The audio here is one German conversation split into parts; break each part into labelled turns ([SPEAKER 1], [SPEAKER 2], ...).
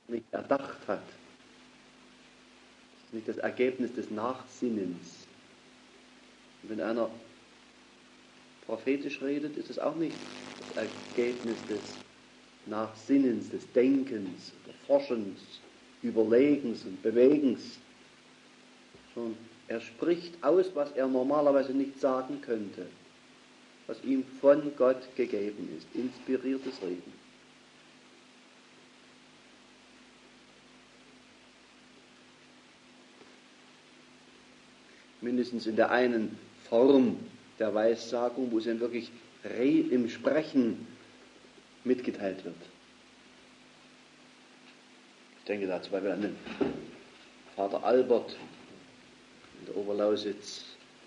[SPEAKER 1] nicht erdacht hat. Das ist nicht das Ergebnis des Nachsinnens. Und wenn einer prophetisch redet, ist es auch nicht das Ergebnis des Nachsinnens, des Denkens, des Forschens, Überlegens und Bewegens, sondern er spricht aus, was er normalerweise nicht sagen könnte, was ihm von Gott gegeben ist, inspiriertes Reden. Mindestens in der einen Form der Weissagung, wo es ihm wirklich im Sprechen mitgeteilt wird. Ich denke da zum Beispiel an den Vater Albert in der Oberlausitz,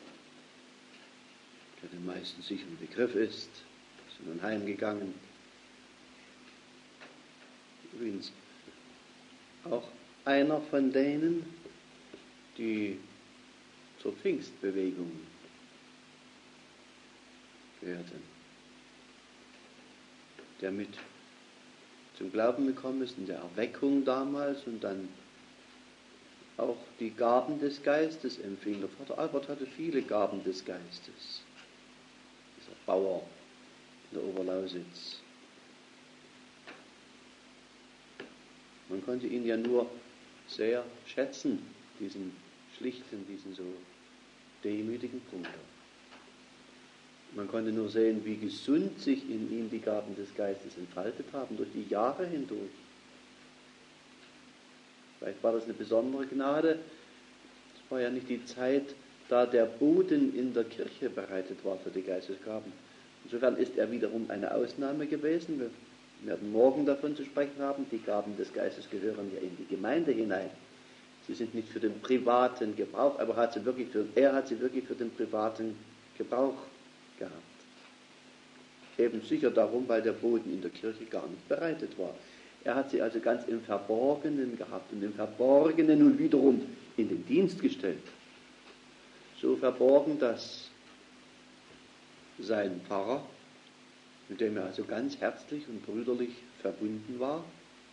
[SPEAKER 1] der den meisten sicher ein Begriff ist, ist nun heimgegangen. Übrigens auch einer von denen, die zur Pfingstbewegung gehörten, der mit zum Glauben gekommen ist in der Erweckung damals und dann auch die Gaben des Geistes empfing. Der Vater Albert hatte viele Gaben des Geistes, dieser Bauer in der Oberlausitz. Man konnte ihn ja nur sehr schätzen, diesen schlichten, diesen so demütigen Bruder. Man konnte nur sehen, wie gesund sich in ihm die Gaben des Geistes entfaltet haben, durch die Jahre hindurch. Vielleicht war das eine besondere Gnade. Es war ja nicht die Zeit, da der Boden in der Kirche bereitet war für die Geistesgaben. Insofern ist er wiederum eine Ausnahme gewesen. Wir werden morgen davon zu sprechen haben. Die Gaben des Geistes gehören ja in die Gemeinde hinein. Sie sind nicht für den privaten Gebrauch, aber er hat sie wirklich für den privaten Gebrauch gehabt. Eben sicher darum, weil der Boden in der Kirche gar nicht bereitet war. Er hat sie also ganz im Verborgenen gehabt und im Verborgenen nun wiederum in den Dienst gestellt. So verborgen, dass sein Pfarrer, mit dem er also ganz herzlich und brüderlich verbunden war,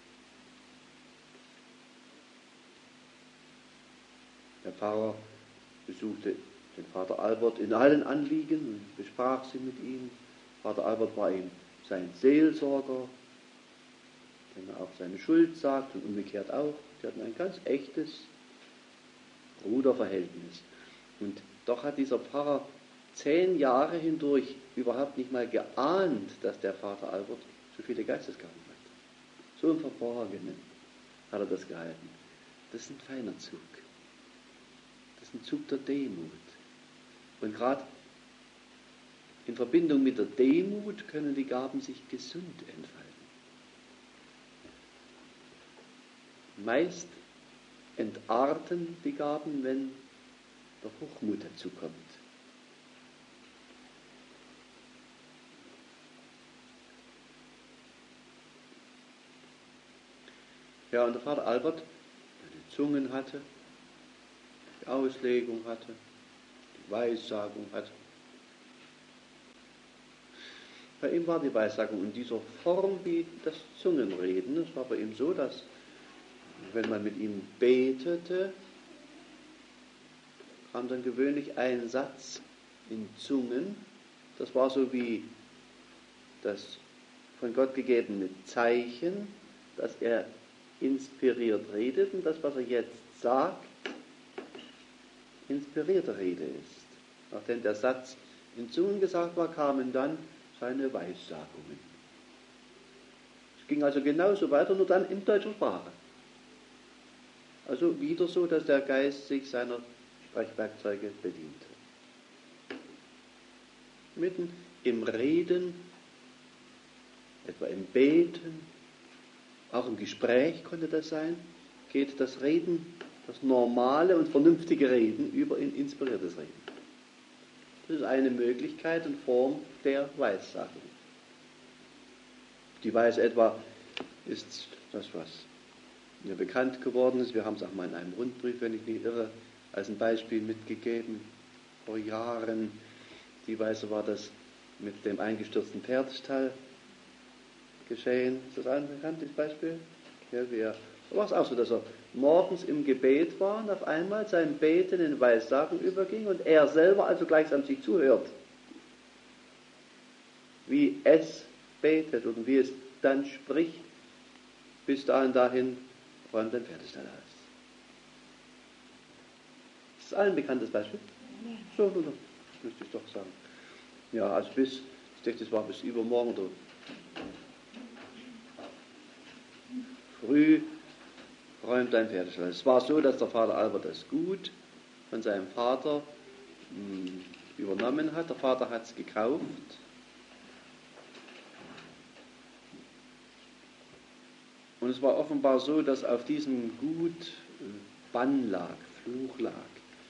[SPEAKER 1] der Pfarrer besuchte den Vater Albert in allen Anliegen und besprach sie mit ihm. Vater Albert war ihm sein Seelsorger, dem er auch seine Schuld sagt und umgekehrt auch. Sie hatten ein ganz echtes Bruderverhältnis. Und doch hat dieser Pfarrer 10 Jahre hindurch überhaupt nicht mal geahnt, dass der Vater Albert so viele Geistesgaben hat. So im Verborgenen hat er das gehalten. Das ist ein feiner Zug. Das ist ein Zug der Demut. Und gerade in Verbindung mit der Demut können die Gaben sich gesund entfalten. Meist entarten die Gaben, wenn der Hochmut dazu kommt. Ja, und der Vater Albert, der die Zungen hatte, die Auslegung hatte, die Weissagung hatte. Bei ihm war die Weissagung in dieser Form wie das Zungenreden. Es war bei ihm so, dass wenn man mit ihm betete, kam dann gewöhnlich ein Satz in Zungen. Das war so wie das von Gott gegebene Zeichen, dass er inspiriert redet und das, was er jetzt sagt, inspirierte Rede ist. Nachdem der Satz in Zungen gesagt war, kamen dann seine Weissagungen. Es ging also genauso weiter, nur dann in deutscher Sprache. Also wieder so, dass der Geist sich seiner Sprechwerkzeuge bediente. Mitten im Reden, etwa im Beten, auch im Gespräch konnte das sein, geht das Reden, das normale und vernünftige Reden über in inspiriertes Reden. Das ist eine Möglichkeit und Form der Weissagung. Die Weise etwa ist das, was mir bekannt geworden ist. Wir haben es auch mal in einem Rundbrief, wenn ich nicht irre, als ein Beispiel mitgegeben. Vor Jahren. Die Weise war das mit dem eingestürzten Pferdestall geschehen. Ist das ein bekanntes Beispiel? Ja, wie er Da war es auch so, dass er morgens im Gebet war und auf einmal sein Beten in Weissagen überging und er selber also gleichsam sich zuhört, wie es betet und wie es dann spricht, bis dahin räumt den Pferdestall aus. Das ist allen ein bekanntes Beispiel. So, das müsste ich doch sagen. Ja, also ich denke, das war bis übermorgen oder früh räumt ein Pferdestall. Es war so, dass der Vater Albert das Gut von seinem Vater übernommen hat. Der Vater hat es gekauft. Und es war offenbar so, dass auf diesem Gut Bann lag, Fluch lag.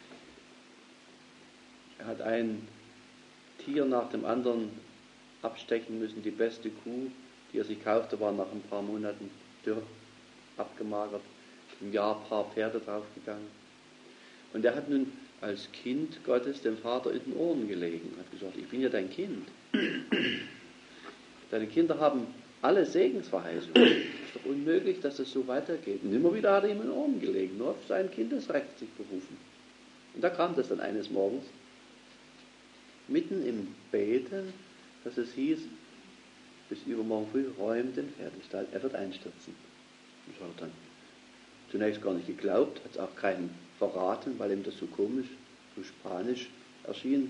[SPEAKER 1] Er hat ein Tier nach dem anderen abstechen müssen. Die beste Kuh, die er sich kaufte, war nach ein paar Monaten dürr, abgemagert. Im Jahr ein paar Pferde draufgegangen. Und er hat nun als Kind Gottes dem Vater in den Ohren gelegen. Er hat gesagt, ich bin ja dein Kind. Deine Kinder haben alle Segensverheißungen. Es ist doch unmöglich, dass das so weitergeht. Und immer wieder hat er ihm in den Ohren gelegen, nur auf sein Kindesrecht sich berufen. Und da kam das dann eines Morgens, mitten im Beten, dass es hieß, bis übermorgen früh räumt den Pferdestall, er wird einstürzen. Das hat er dann zunächst gar nicht geglaubt, hat es auch keinem verraten, weil ihm das so komisch, so spanisch erschien.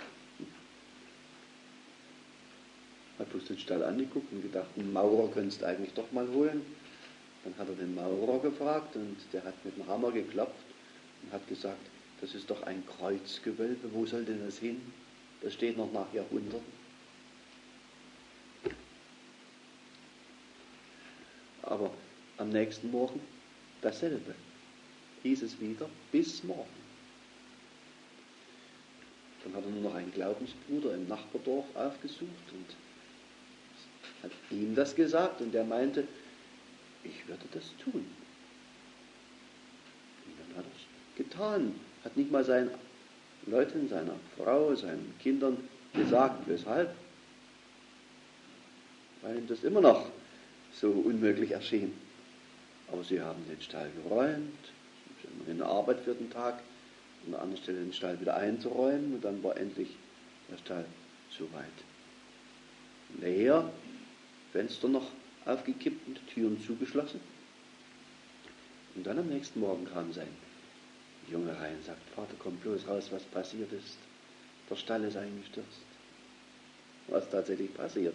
[SPEAKER 1] Hat bloß den Stall angeguckt und gedacht, einen Maurer könntest du eigentlich doch mal holen. Dann hat er den Maurer gefragt und der hat mit dem Hammer geklopft und hat gesagt, das ist doch ein Kreuzgewölbe, wo soll denn das hin? Das steht noch nach Jahrhunderten. Aber am nächsten Morgen dasselbe. Hieß es wieder, bis morgen. Dann hat er nur noch einen Glaubensbruder im Nachbardorf aufgesucht und hat ihm das gesagt und der meinte, ich würde das tun. Und dann hat er es getan. Hat nicht mal seinen Leuten, seiner Frau, seinen Kindern gesagt, weshalb. Weil ihm das immer noch so unmöglich erschien. Aber sie haben den Stall geräumt, es ist immerhin eine Arbeit für den Tag, an der anderen Stelle den Stall wieder einzuräumen und dann war endlich der Stall soweit. Leer, Fenster noch aufgekippt und Türen zugeschlossen. Und dann am nächsten Morgen kam sein Junge rein und sagt, Vater, komm bloß raus, was passiert ist. Der Stall ist eingestürzt. Was tatsächlich passiert.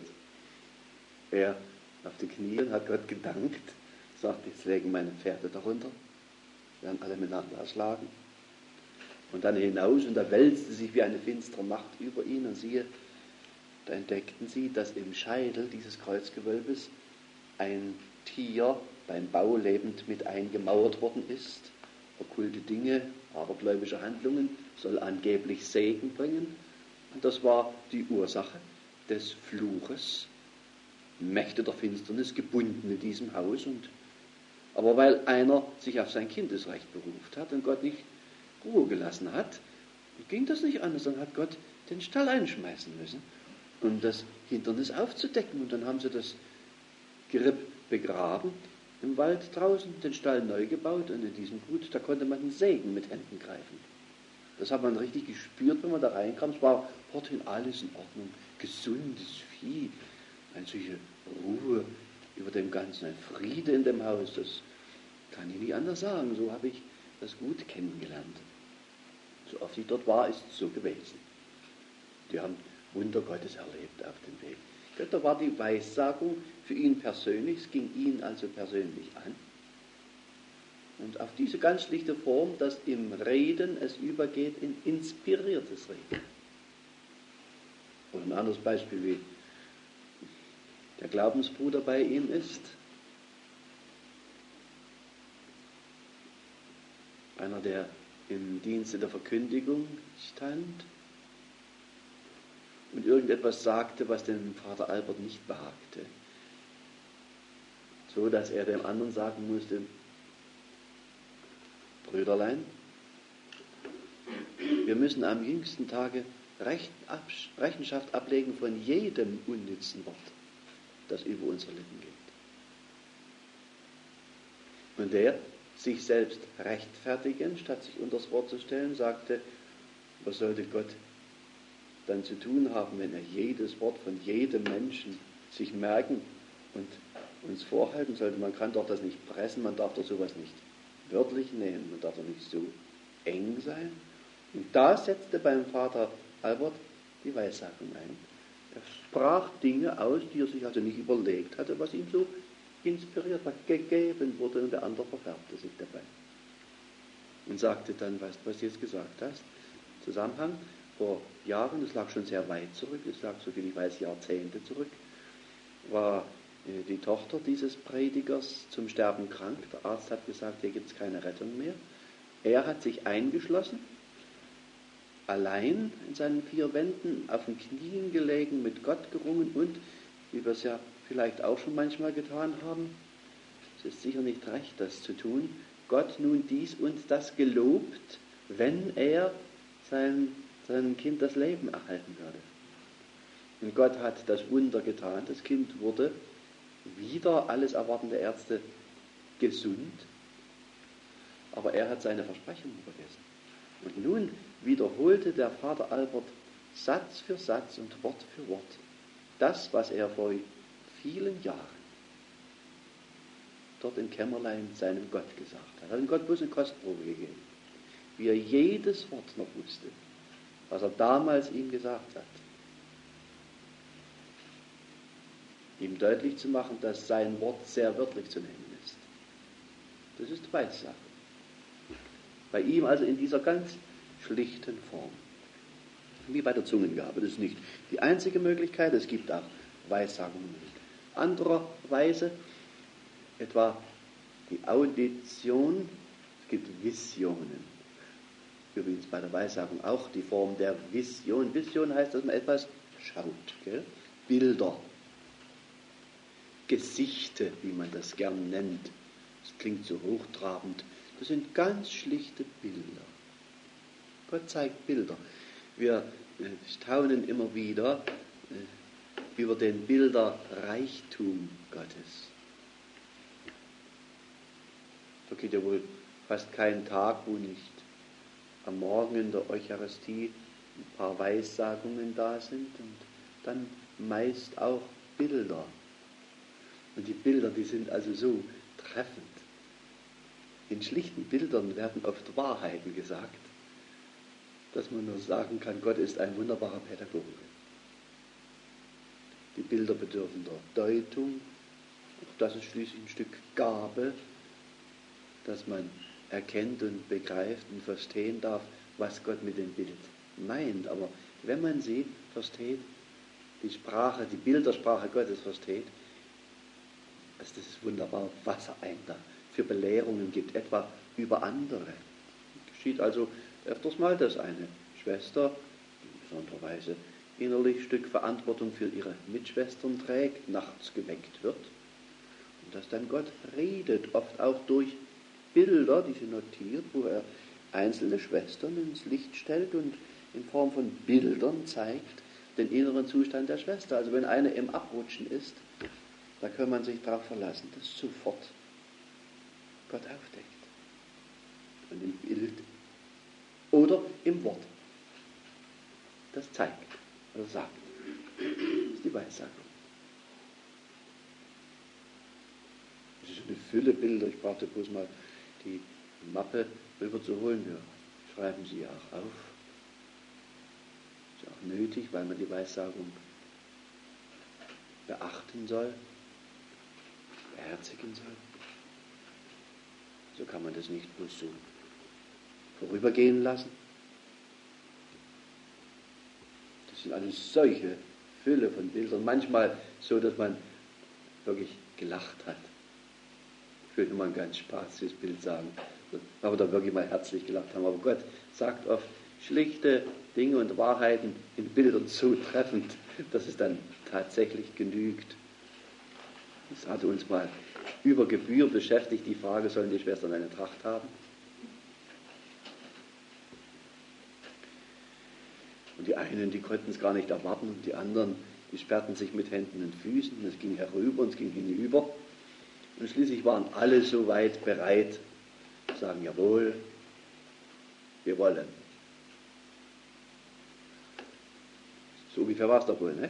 [SPEAKER 1] Er auf die Knie und hat Gott gedankt, sagt, jetzt legen meine Pferde darunter, werden alle miteinander erschlagen. Und dann hinaus und da wälzte sich wie eine finstere Macht über ihn und siehe, da entdeckten sie, dass im Scheitel dieses Kreuzgewölbes ein Tier beim Bau lebend mit eingemauert worden ist. Okkulte Dinge, abergläubische Handlungen, soll angeblich Segen bringen. Und das war die Ursache des Fluches. Mächte der Finsternis gebunden in diesem Haus. Aber weil einer sich auf sein Kindesrecht beruft hat und Gott nicht Ruhe gelassen hat, ging das nicht anders. Dann hat Gott den Stall einschmeißen müssen, um das Hindernis aufzudecken. Und dann haben sie das Geripp begraben im Wald draußen, den Stall neu gebaut und in diesem Gut, da konnte man den Segen mit Händen greifen. Das hat man richtig gespürt, wenn man da reinkam. Es war forthin alles in Ordnung, gesundes Vieh, eine solche Ruhe über dem Ganzen, ein Friede in dem Haus, das kann ich nicht anders sagen. So habe ich das Gut kennengelernt. So oft ich dort war, ist es so gewesen. Die haben Wunder Gottes erlebt auf dem Weg. Da war die Weissagung für ihn persönlich, es ging ihn also persönlich an. Und auf diese ganz schlichte Form, dass im Reden es übergeht in inspiriertes Reden. Oder ein anderes Beispiel, wie der Glaubensbruder bei ihm ist. Einer, der im Dienste der Verkündigung stand und irgendetwas sagte, was dem Vater Albert nicht behagte. So, dass er dem anderen sagen musste, Brüderlein, wir müssen am jüngsten Tage Rechenschaft ablegen von jedem unnützen Wort, das über unsere Lippen geht. Und der, sich selbst rechtfertigen, statt sich unter das Wort zu stellen, sagte, was sollte Gott dann zu tun haben, wenn er jedes Wort von jedem Menschen sich merken und uns vorhalten sollte? Man kann doch das nicht pressen, man darf doch sowas nicht wörtlich nehmen, man darf doch nicht so eng sein. Und da setzte beim Vater Albert die Weissagung ein. Er sprach Dinge aus, die er sich also nicht überlegt hatte, was ihm so inspiriert, was gegeben wurde, und der andere verfärbte sich dabei. Und sagte dann, weißt du, was du jetzt gesagt hast? Zusammenhang, vor Jahren, das lag schon sehr weit zurück, das lag, so viel ich weiß, Jahrzehnte zurück, war die Tochter dieses Predigers zum Sterben krank. Der Arzt hat gesagt, hier gibt es keine Rettung mehr. Er hat sich eingeschlossen, allein in seinen 4 Wänden, auf den Knien gelegen, mit Gott gerungen und, wie wir es ja vielleicht auch schon manchmal getan haben, es ist sicher nicht recht, das zu tun, Gott nun dies und das gelobt, wenn er seinem Kind das Leben erhalten würde. Und Gott hat das Wunder getan, das Kind wurde wieder alles erwartende Ärzte gesund, aber er hat seine Versprechungen vergessen. Und nun wiederholte der Vater Albert Satz für Satz und Wort für Wort das, was er vor vielen Jahren dort im Kämmerlein seinem Gott gesagt hat. Er hat dem Gott bloß eine Kostprobe gegeben, wie er jedes Wort noch wusste, was er damals ihm gesagt hat. Ihm deutlich zu machen, dass sein Wort sehr wörtlich zu nehmen ist. Das ist Weissagung. Bei ihm also in dieser ganz schlichten Form. Wie bei der Zungengabe. Das ist nicht die einzige Möglichkeit. Es gibt auch Weissagungen in anderer Weise. Etwa die Audition. Es gibt Visionen. Übrigens bei der Weissagung auch die Form der Vision. Vision heißt, dass man etwas schaut. Gell? Bilder. Gesichte, wie man das gern nennt. Das klingt so hochtrabend. Das sind ganz schlichte Bilder. Gott zeigt Bilder. Wir staunen immer wieder über den Bilderreichtum Gottes. Da geht ja wohl fast kein Tag, wo nicht am Morgen in der Eucharistie ein paar Weissagungen da sind und dann meist auch Bilder. Und die Bilder, die sind also so treffend. In schlichten Bildern werden oft Wahrheiten gesagt, dass man nur sagen kann, Gott ist ein wunderbarer Pädagoge. Die Bilder bedürfen der Deutung. Auch das ist schließlich ein Stück Gabe, dass man erkennt und begreift und verstehen darf, was Gott mit dem Bild meint. Aber wenn man sie versteht, die Sprache, die Bildersprache Gottes versteht, also das ist wunderbar, was er einem da für Belehrungen gibt, etwa über andere. Es geschieht also öfters mal, dass eine Schwester in besonderer Weise innerlich ein Stück Verantwortung für ihre Mitschwestern trägt, nachts geweckt wird und dass dann Gott redet, oft auch durch Bilder, die sie notiert, wo er einzelne Schwestern ins Licht stellt und in Form von Bildern zeigt den inneren Zustand der Schwester. Also wenn eine im Abrutschen ist, da kann man sich darauf verlassen, dass sofort Gott aufdeckt. Und im Bild oder im Wort. Das zeigt oder sagt. Das ist die Weissagung. Das ist eine Fülle Bilder. Ich brauchte bloß mal die Mappe rüber zu holen. Wir schreiben sie auch auf. Ist auch nötig, weil man die Weissagung beachten soll, beherzigen soll. So kann man das nicht bloß so vorübergehen lassen. Das sind eine solche Fülle von Bildern. Manchmal so, dass man wirklich gelacht hat. Ich will nur mal einen ganz spaßiges Bild sagen. Aber da wirklich mal herzlich gelacht haben. Aber Gott sagt oft schlichte Dinge und Wahrheiten in Bildern so treffend, dass es dann tatsächlich genügt. Das hatte uns mal über Gebühr beschäftigt, die Frage, sollen die Schwestern eine Tracht haben? Und die einen, die konnten es gar nicht erwarten, und die anderen, die sperrten sich mit Händen und Füßen, und es ging herüber und es ging hinüber. Und schließlich waren alle soweit bereit, zu sagen, jawohl, wir wollen. So ungefähr war es doch wohl, ne?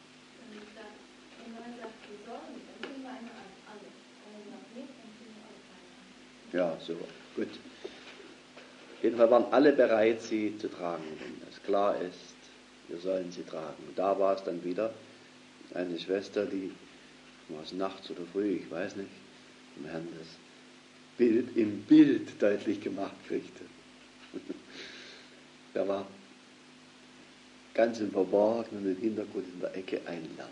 [SPEAKER 1] Ja, so, gut. Auf jeden Fall waren alle bereit, sie zu tragen, wenn es klar ist, wir sollen sie tragen. Und da war es dann wieder eine Schwester, die, war es nachts oder früh, ich weiß nicht, dem Herrn das Bild im Bild deutlich gemacht kriegte. Da war ganz im Verborgenen im Hintergrund in der Ecke ein Lamm.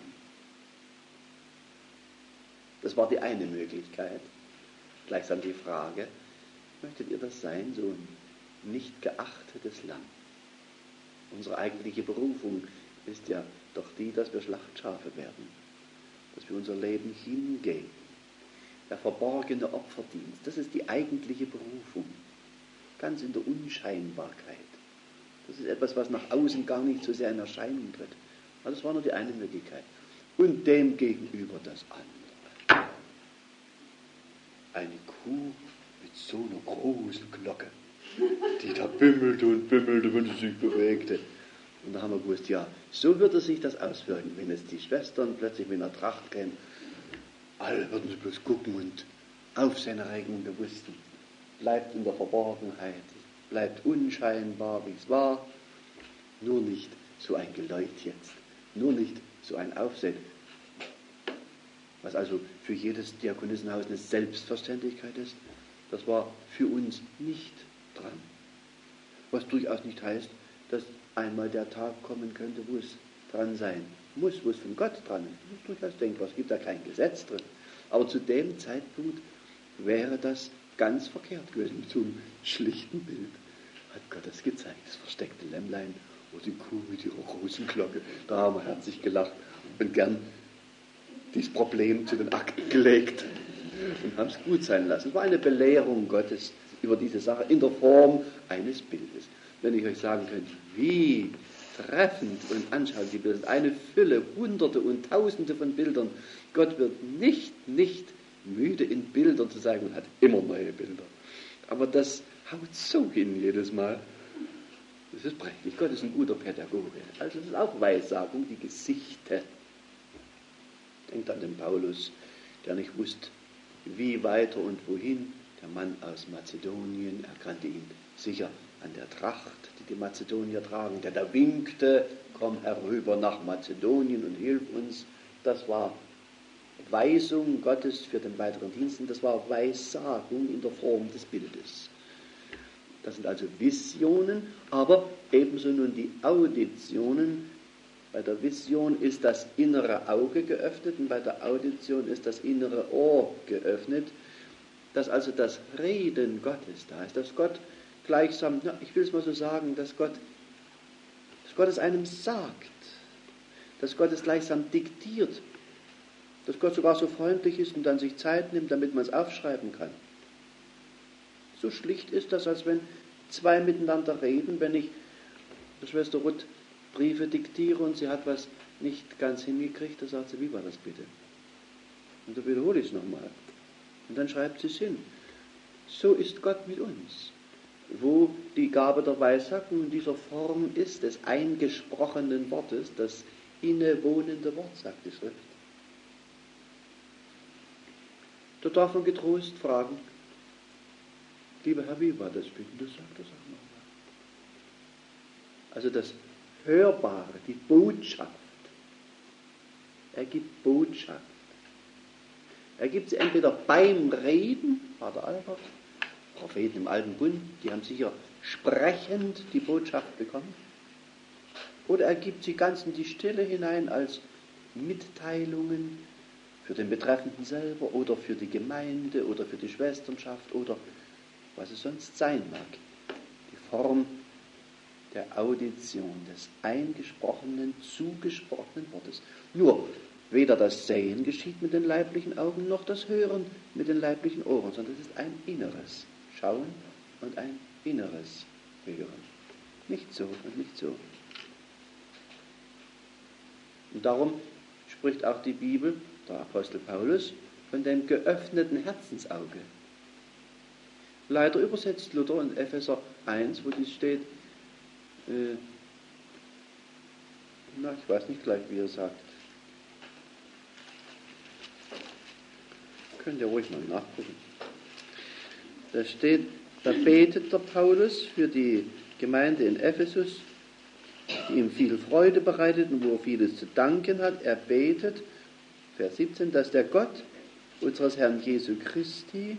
[SPEAKER 1] Das war die eine Möglichkeit. Gleichsam die Frage, möchtet ihr das sein, so ein nicht geachtetes Lamm? Unsere eigentliche Berufung ist ja doch die, dass wir Schlachtschafe werden, dass wir unser Leben hingeben. Der verborgene Opferdienst, das ist die eigentliche Berufung, ganz in der Unscheinbarkeit. Das ist etwas, was nach außen gar nicht so sehr in Erscheinung tritt. Aber das war nur die eine Möglichkeit. Und dem gegenüber das andere. Eine Kuh mit so einer großen Glocke, die da bimmelte und bimmelte, wenn sie sich bewegte. Und da haben wir gewusst, ja, so würde sich das auswirken, wenn jetzt die Schwestern plötzlich mit einer Tracht kämen. Alle würden sie bloß gucken und Aufsehenerregung bewussten. Bleibt in der Verborgenheit, bleibt unscheinbar, wie es war. Nur nicht so ein Geläut jetzt, nur nicht so ein Aufsehen. Was also für jedes Diakonissenhaus eine Selbstverständlichkeit ist, das war für uns nicht dran. Was durchaus nicht heißt, dass einmal der Tag kommen könnte, wo es dran sein muss, wo es von Gott dran ist. Das ist durchaus denkbar, es gibt da kein Gesetz drin. Aber zu dem Zeitpunkt wäre das ganz verkehrt gewesen, mit so einem schlichten Bild. Hat Gott das gezeigt, das versteckte Lämmlein oder die Kuh mit ihrer großen Glocke. Da haben wir herzlich gelacht und gern dieses Problem zu den Akten gelegt und haben es gut sein lassen. Es war eine Belehrung Gottes über diese Sache in der Form eines Bildes. Wenn ich euch sagen könnte, wie treffend und anschaulich die Bilder sind, eine Fülle, Hunderte und Tausende von Bildern. Gott wird nicht müde in Bildern zu sagen und hat immer neue Bilder. Aber das haut so hin jedes Mal. Das ist prächtig. Gott ist ein guter Pädagoge. Also es ist auch Weissagung, die Gesichter. Denkt an den Paulus, der nicht wusste, wie weiter und wohin. Der Mann aus Mazedonien erkannte ihn sicher an der Tracht, die Mazedonier tragen, der da winkte, komm herüber nach Mazedonien und hilf uns. Das war Weisung Gottes für den weiteren Dienst, das war Weissagung in der Form des Bildes. Das sind also Visionen, aber ebenso nun die Auditionen. Bei der Vision ist das innere Auge geöffnet und bei der Audition ist das innere Ohr geöffnet, dass also das Reden Gottes da ist, dass Gott gleichsam, ich will es mal so sagen, dass Gott es einem sagt, dass Gott es gleichsam diktiert, dass Gott sogar so freundlich ist und dann sich Zeit nimmt, damit man es aufschreiben kann. So schlicht ist das, als wenn zwei miteinander reden, wenn ich der Schwester Ruth Briefe diktiere und sie hat was nicht ganz hingekriegt, da sagt sie, wie war das bitte? Und dann wiederhole ich es nochmal. Und dann schreibt sie es hin. So ist Gott mit uns. Wo die Gabe der Weissagung in dieser Form ist, des eingesprochenen Wortes, das innewohnende Wort, sagt die Schrift. Da darf man getrost fragen, lieber Herr, wie war das bitte? Das sagt das auch nochmal. Also das Hörbare, die Botschaft, er gibt Botschaft. Er gibt sie entweder beim Reden, Pater Albert, Propheten im Alten Bund, die haben sicher sprechend die Botschaft bekommen, oder er gibt sie ganz in die Stille hinein als Mitteilungen für den Betreffenden selber oder für die Gemeinde oder für die Schwesternschaft oder was es sonst sein mag. Die Form der Audition, des eingesprochenen, zugesprochenen Wortes. Nur, weder das Sehen geschieht mit den leiblichen Augen, noch das Hören mit den leiblichen Ohren, sondern es ist ein inneres Schauen und ein inneres Hören. Nicht so und nicht so. Und darum spricht auch die Bibel, der Apostel Paulus, von dem geöffneten Herzensauge. Leider übersetzt Luther in Epheser 1, wo dies steht, ich weiß nicht gleich, wie er sagt. Könnt ihr ruhig mal nachgucken. Da steht, da betet der Paulus für die Gemeinde in Ephesus, die ihm viel Freude bereitet und wo er vieles zu danken hat. Er betet, Vers 17, dass der Gott unseres Herrn Jesu Christi,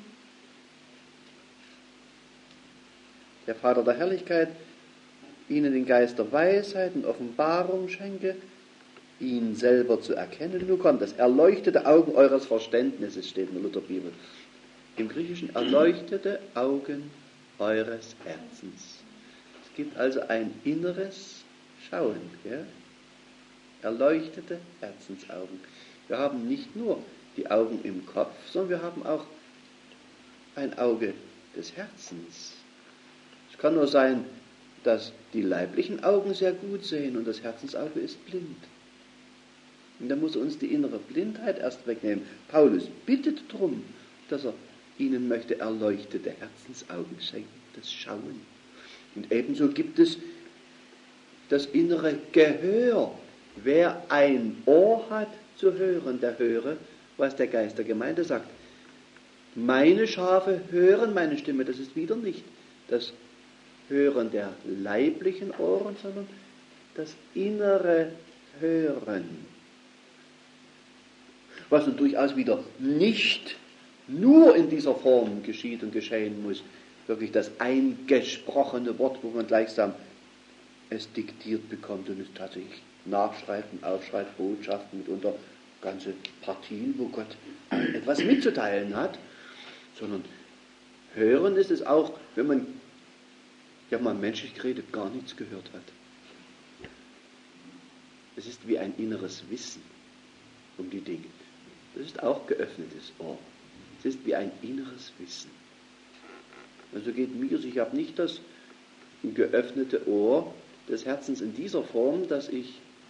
[SPEAKER 1] der Vater der Herrlichkeit, ihnen den Geist der Weisheit und Offenbarung schenke, ihn selber zu erkennen. Nun kommt das, erleuchtete Augen eures Verständnisses, steht in der Lutherbibel. Im Griechischen, erleuchtete Augen eures Herzens. Es gibt also ein inneres Schauen. Gell? Erleuchtete Herzensaugen. Wir haben nicht nur die Augen im Kopf, sondern wir haben auch ein Auge des Herzens. Es kann nur sein, dass die leiblichen Augen sehr gut sehen und das Herzensauge ist blind. Und da muss er uns die innere Blindheit erst wegnehmen. Paulus bittet darum, dass er ihnen möchte erleuchtete Herzensaugen schenken, das Schauen. Und ebenso gibt es das innere Gehör. Wer ein Ohr hat zu hören, der höre, was der Geist der Gemeinde sagt. Meine Schafe hören meine Stimme, das ist wieder nicht das Hören der leiblichen Ohren, sondern das innere Hören. Was nun durchaus wieder nicht nur in dieser Form geschieht und geschehen muss, wirklich das eingesprochene Wort, wo man gleichsam es diktiert bekommt und es tatsächlich nachschreibt und aufschreibt, Botschaften, mitunter ganze Partien, wo Gott etwas mitzuteilen hat, sondern hören ist es auch, wenn man ja mal menschlich geredet gar nichts gehört hat. Es ist wie ein inneres Wissen um die Dinge. Das ist auch geöffnetes Ohr. Es ist wie ein inneres Wissen. Also geht mir, ich habe nicht das geöffnete Ohr des Herzens in dieser Form, dass ich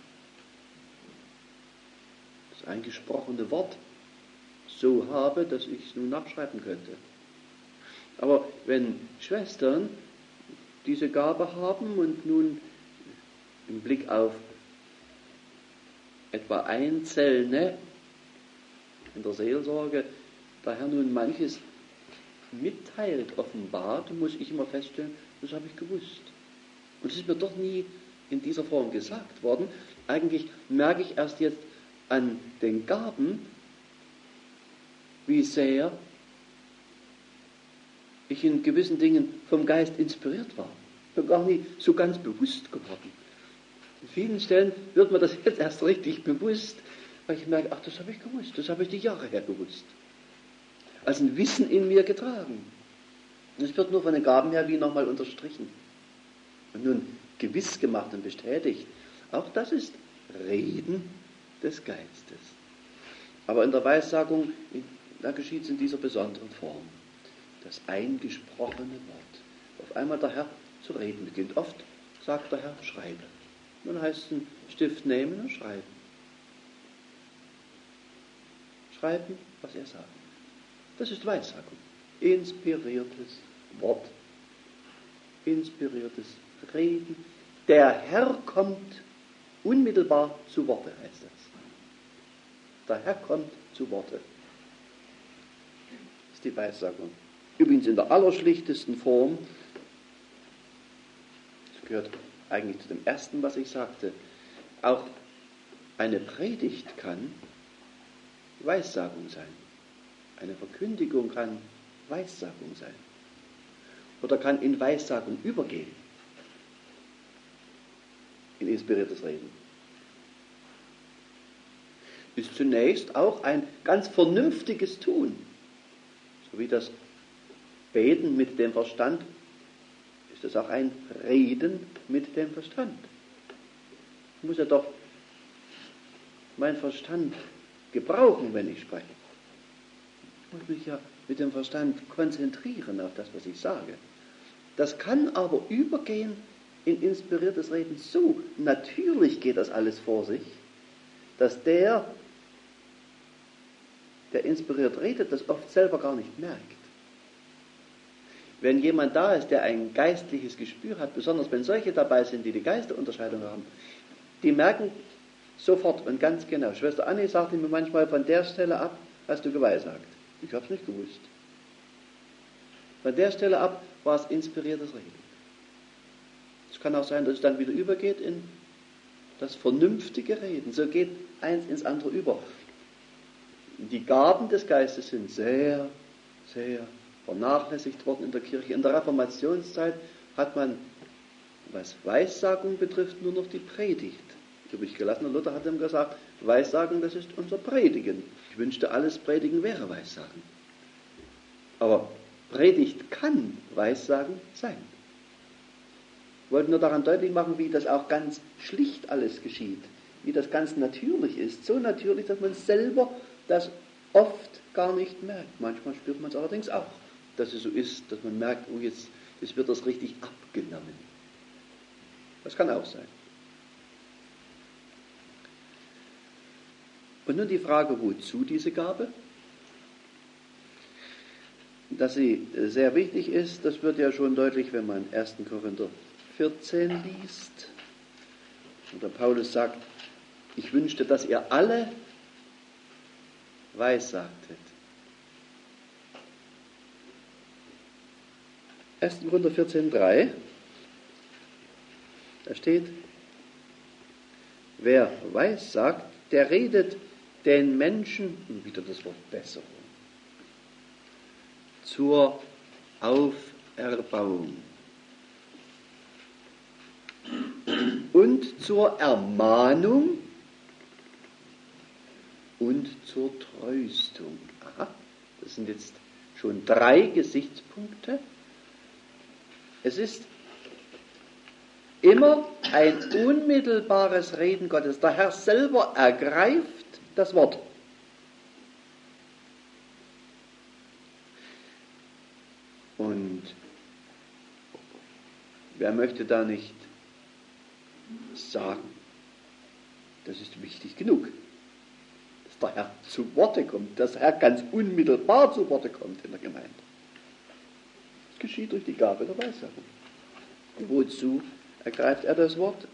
[SPEAKER 1] das eingesprochene Wort so habe, dass ich es nun nachschreiben könnte. Aber wenn Schwestern diese Gabe haben und nun im Blick auf etwa Einzelne in der Seelsorge der Herr nun manches mitteilt, offenbart, muss ich immer feststellen, das habe ich gewusst. Und es ist mir doch nie in dieser Form gesagt worden. Eigentlich merke ich erst jetzt an den Gaben, wie sehr ich in gewissen Dingen vom Geist inspiriert war. Mir gar nicht so ganz bewusst geworden. In vielen Stellen wird mir das jetzt erst richtig bewusst, weil ich merke, ach, das habe ich gewusst, das habe ich die Jahre her gewusst. Als ein Wissen in mir getragen. Und es wird nur von den Gaben her wie nochmal unterstrichen. Und nun gewiss gemacht und bestätigt. Auch das ist Reden des Geistes. Aber in der Weissagung, da geschieht es in dieser besonderen Form. Das eingesprochene Wort. Auf einmal der Herr zu reden beginnt. Oft sagt der Herr, schreibe. Nun heißt es, einen Stift nehmen und schreiben. Schreiben, was er sagt. Das ist Weissagung. Inspiriertes Wort. Inspiriertes Reden. Der Herr kommt unmittelbar zu Worte, heißt das. Der Herr kommt zu Worte. Das ist die Weissagung. Übrigens in der allerschlichtesten Form. Das gehört eigentlich zu dem ersten, was ich sagte. Auch eine Predigt kann Weissagung sein. Eine Verkündigung kann Weissagung sein. Oder kann in Weissagung übergehen. In inspiriertes Reden. Ist zunächst auch ein ganz vernünftiges Tun. So wie das Beten mit dem Verstand, ist es auch ein Reden mit dem Verstand. Ich muss ja doch meinen Verstand gebrauchen, wenn ich spreche. Ich muss mich ja mit dem Verstand konzentrieren auf das, was ich sage. Das kann aber übergehen in inspiriertes Reden. So natürlich geht das alles vor sich, dass der, der inspiriert redet, das oft selber gar nicht merkt. Wenn jemand da ist, der ein geistliches Gespür hat, besonders wenn solche dabei sind, die die Geisterunterscheidung haben, die merken sofort und ganz genau. Schwester Annie sagte mir manchmal, von der Stelle ab hast du geweissagt. Ich habe es nicht gewusst. Von der Stelle ab war es inspiriertes Reden. Es kann auch sein, dass es dann wieder übergeht in das vernünftige Reden. So geht eins ins andere über. Die Gaben des Geistes sind sehr, sehr vernachlässigt worden in der Kirche. In der Reformationszeit hat man, was Weissagung betrifft, nur noch die Predigt übrig gelassen. Und Luther hat ihm gesagt, Weissagen, das ist unser Predigen. Ich wünschte, alles Predigen wäre Weissagen. Aber Predigt kann Weissagen sein. Ich wollte nur daran deutlich machen, wie das auch ganz schlicht alles geschieht. Wie das ganz natürlich ist. So natürlich, dass man selber das oft gar nicht merkt. Manchmal spürt man es allerdings auch, dass es so ist, dass man merkt, oh, jetzt wird das richtig abgenommen. Das kann auch sein. Und nun die Frage, wozu diese Gabe? Dass sie sehr wichtig ist, das wird ja schon deutlich, wenn man 1. Korinther 14 liest. Und der Paulus sagt, ich wünschte, dass ihr alle weissagtet. 1. Korinther 14,3, da steht, wer weissagt, der redet den Menschen, und wieder das Wort Besserung, zur Auferbauung und zur Ermahnung und zur Tröstung. Aha, das sind jetzt schon 3 Gesichtspunkte. Es ist immer ein unmittelbares Reden Gottes. Der Herr selber ergreift das Wort. Und wer möchte da nicht sagen, das ist wichtig genug, dass der Herr zu Worte kommt, dass der Herr ganz unmittelbar zu Worte kommt in der Gemeinde. Das geschieht durch die Gabe der Weissagung. Und wozu ergreift er das Wort?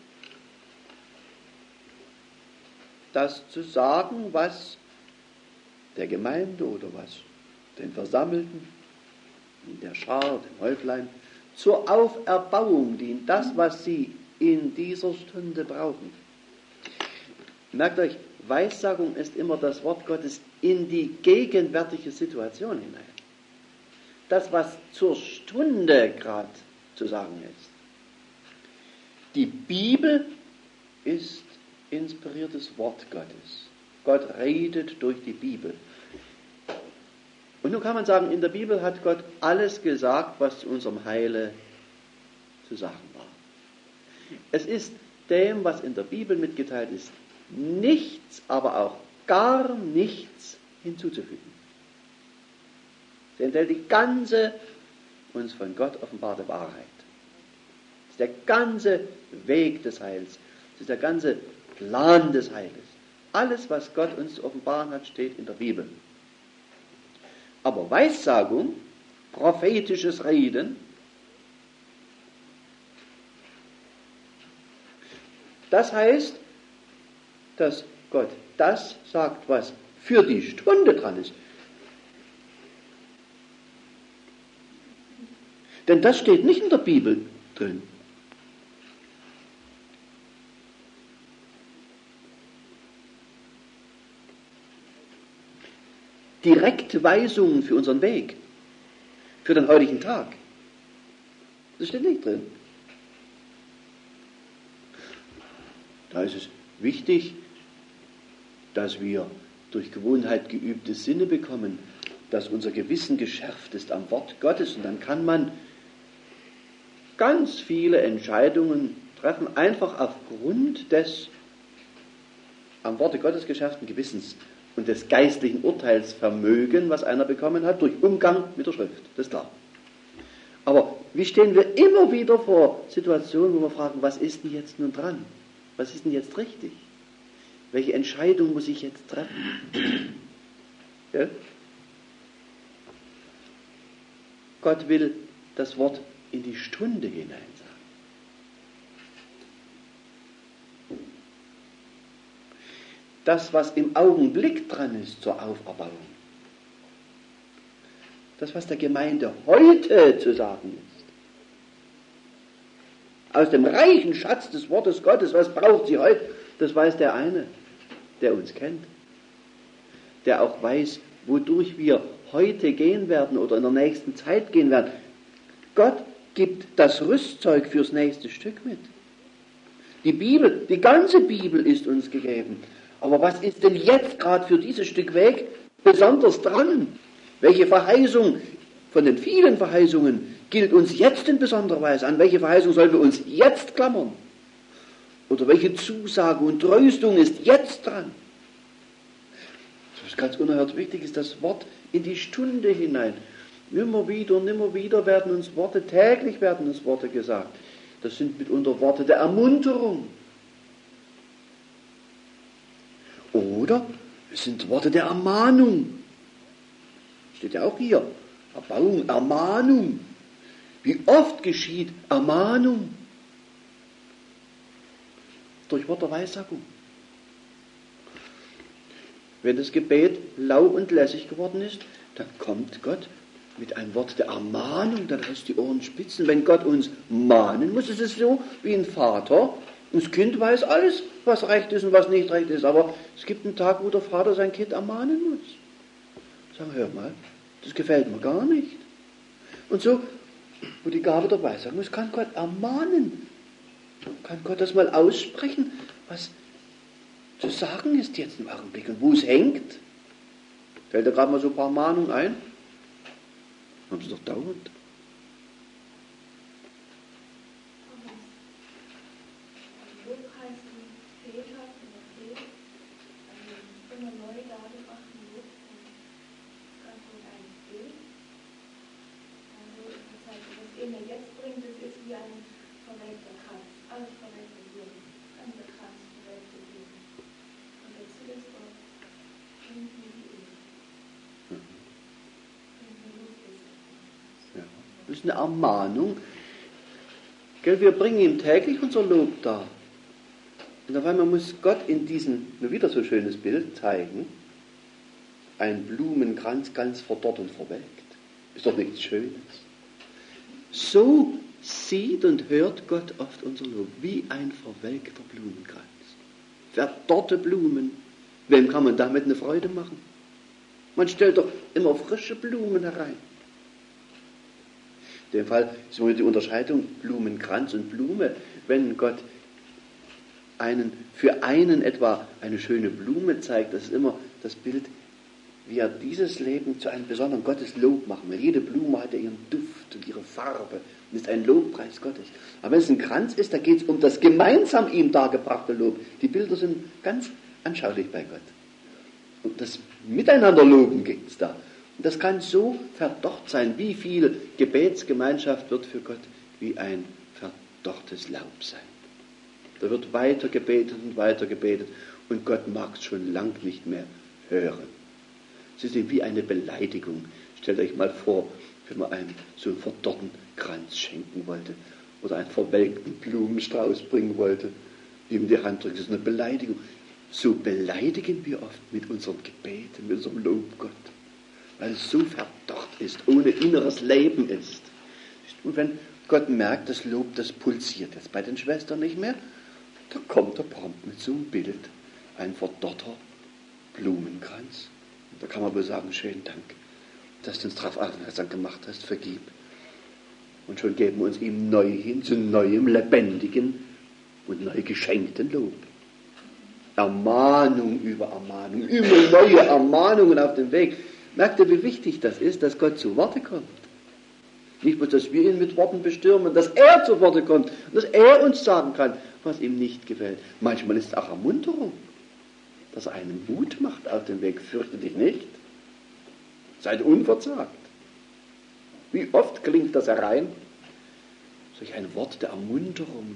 [SPEAKER 1] Das zu sagen, was der Gemeinde oder was den Versammelten, in der Schar, dem Häuflein, zur Auferbauung dient, das, was sie in dieser Stunde brauchen. Merkt euch, Weissagung ist immer das Wort Gottes in die gegenwärtige Situation hinein. Das, was zur Stunde gerade zu sagen ist. Die Bibel ist inspiriertes Wort Gottes. Gott redet durch die Bibel. Und nun kann man sagen, in der Bibel hat Gott alles gesagt, was zu unserem Heile zu sagen war. Es ist dem, was in der Bibel mitgeteilt ist, nichts, aber auch gar nichts hinzuzufügen. Sie enthält die ganze uns von Gott offenbarte Wahrheit. Es ist der ganze Weg des Heils. Es ist der ganze Plan des Heiles. Alles, was Gott uns zu offenbaren hat, steht in der Bibel. Aber Weissagung, prophetisches Reden, das heißt, dass Gott das sagt, was für die Stunde dran ist. Denn das steht nicht in der Bibel drin. Direkte Weisungen für unseren Weg, für den heutigen Tag. Das steht nicht drin. Da ist es wichtig, dass wir durch Gewohnheit geübte Sinne bekommen, dass unser Gewissen geschärft ist am Wort Gottes, und dann kann man ganz viele Entscheidungen treffen, einfach aufgrund des am Worte Gottes geschärften Gewissens und des geistlichen Urteilsvermögens, was einer bekommen hat, durch Umgang mit der Schrift. Das ist klar. Aber wie stehen wir immer wieder vor Situationen, wo wir fragen, was ist denn jetzt nun dran? Was ist denn jetzt richtig? Welche Entscheidung muss ich jetzt treffen? Ja? Gott will das Wort in die Stunde hinein sagen. Das, was im Augenblick dran ist zur Auferbauung, das, was der Gemeinde heute zu sagen ist, aus dem reichen Schatz des Wortes Gottes, was braucht sie heute, das weiß der eine, der uns kennt, der auch weiß, wodurch wir heute gehen werden oder in der nächsten Zeit gehen werden. Gott gibt das Rüstzeug fürs nächste Stück mit. Die Bibel, die ganze Bibel ist uns gegeben. Aber was ist denn jetzt gerade für dieses Stück Weg besonders dran? Welche Verheißung von den vielen Verheißungen gilt uns jetzt in besonderer Weise? An welche Verheißung sollen wir uns jetzt klammern? Oder welche Zusage und Tröstung ist jetzt dran? Das ist ganz unerhört wichtig, ist das Wort in die Stunde hinein. Nimmer wieder werden uns Worte, täglich werden uns Worte gesagt. Das sind mitunter Worte der Ermunterung. Oder es sind Worte der Ermahnung. Steht ja auch hier. Erbauung, Ermahnung. Wie oft geschieht Ermahnung? Durch Wort der Weissagung. Wenn das Gebet lau und lässig geworden ist, dann kommt Gott mit einem Wort der Ermahnung, dann heißt die Ohren spitzen. Wenn Gott uns mahnen muss, ist es so wie ein Vater. Das Kind weiß alles, was recht ist und was nicht recht ist. Aber es gibt einen Tag, wo der Vater sein Kind ermahnen muss. Sagen, hör mal, das gefällt mir gar nicht. Und so, wo die Gabe der Weissagung ist, kann Gott ermahnen. Kann Gott das mal aussprechen, was zu sagen ist jetzt im Augenblick und wo es hängt. Fällt dir gerade mal so ein paar Mahnungen ein? Haben sie doch dauernd. Das ist eine Ermahnung. Wir bringen ihm täglich unser Lob dar. Und auf einmal muss Gott in diesem, nur wieder so schönes Bild, zeigen, ein Blumenkranz ganz verdorrt und verwelkt. Ist doch nichts Schönes. So sieht und hört Gott oft unser Lob, wie ein verwelkter Blumenkranz. Verdorrte Blumen, wem kann man damit eine Freude machen? Man stellt doch immer frische Blumen herein. In dem Fall ist immer die Unterscheidung Blumenkranz und Blume. Wenn Gott für einen etwa eine schöne Blume zeigt, das ist immer das Bild, wie er dieses Leben zu einem besonderen Gotteslob machen will. Jede Blume hat ja ihren Duft und ihre Farbe und ist ein Lobpreis Gottes. Aber wenn es ein Kranz ist, da geht es um das gemeinsam ihm dargebrachte Lob. Die Bilder sind ganz anschaulich bei Gott. Und das Miteinanderloben geht es da. Und das kann so verdorrt sein. Wie viel Gebetsgemeinschaft wird für Gott wie ein verdorrtes Laub sein. Da wird weiter gebetet und Gott mag es schon lang nicht mehr hören. Es ist wie eine Beleidigung. Stellt euch mal vor, wenn man einem so einen verdorrten Kranz schenken wollte oder einen verwelkten Blumenstrauß bringen wollte, ihm die Hand drückt. Das ist eine Beleidigung. So beleidigen wir oft mit unseren Gebeten, mit unserem Lob Gott, weil es so verdorrt ist, ohne inneres Leben ist. Und wenn Gott merkt, das Lob, das pulsiert jetzt bei den Schwestern nicht mehr, da kommt er prompt mit so einem Bild, ein verdorrter Blumenkranz. Und da kann man wohl sagen, schönen Dank, dass du uns darauf aufmerksam gemacht hast, vergib. Und schon geben wir uns ihm neu hin, zu neuem, lebendigen und neu geschenkten Lob. Ermahnung über Ermahnung, immer neue Ermahnungen auf dem Weg. Merkt ihr, wie wichtig das ist, dass Gott zu Worte kommt? Nicht bloß, dass wir ihn mit Worten bestürmen, dass er zu Worte kommt und dass er uns sagen kann, was ihm nicht gefällt. Manchmal ist es auch Ermunterung, dass er einen Mut macht auf dem Weg. Fürchte dich nicht. Seid unverzagt. Wie oft klingt das herein? Solch ein Wort der Ermunterung.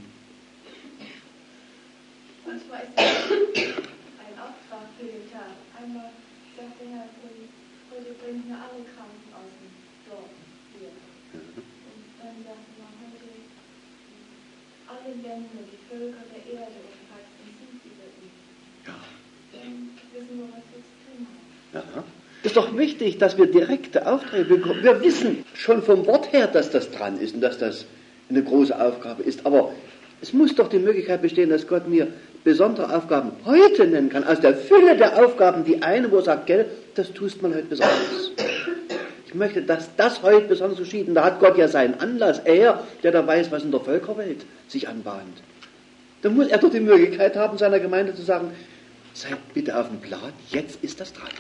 [SPEAKER 2] Manchmal ist es ein Auftrag für den Tag. Einmal sagt der Herr, bringen ja alle Kranken aus dem Dorf hier. Und dann sagt man heute, alle Länder, die Völker der Erde umfassen, sind über ihn.
[SPEAKER 1] Ja.
[SPEAKER 2] Dann wissen wir, was wir zu tun haben.
[SPEAKER 1] Ja. Es ist doch wichtig, dass wir direkte Aufträge bekommen. Wir wissen schon vom Wort her, dass das dran ist und dass das eine große Aufgabe ist. Aber es muss doch die Möglichkeit bestehen, dass Gott mir besondere Aufgaben heute nennen kann. Aus der Fülle der Aufgaben, die eine, wo er sagt, gell, das tust man heute besonders. Ich möchte, dass das heute besonders geschieht. Und da hat Gott ja seinen Anlass. Er, der da weiß, was in der Völkerwelt sich anbahnt. Dann muss er doch die Möglichkeit haben, seiner Gemeinde zu sagen, seid bitte auf dem Plan, jetzt ist das dran.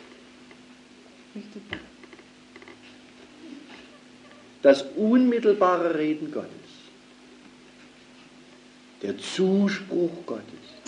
[SPEAKER 1] Das unmittelbare Reden Gottes, der Zuspruch Gottes,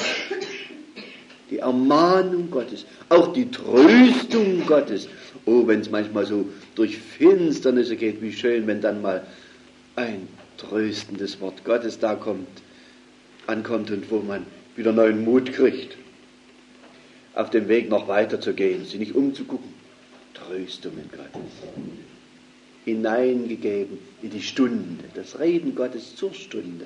[SPEAKER 1] die Ermahnung Gottes, auch die Tröstung Gottes. Oh, wenn es manchmal so durch Finsternisse geht, wie schön, wenn dann mal ein tröstendes Wort Gottes da ankommt und wo man wieder neuen Mut kriegt, auf dem Weg noch weiter zu gehen, sich nicht umzugucken. Tröstungen Gottes, hineingegeben in die Stunde, das Reden Gottes zur Stunde.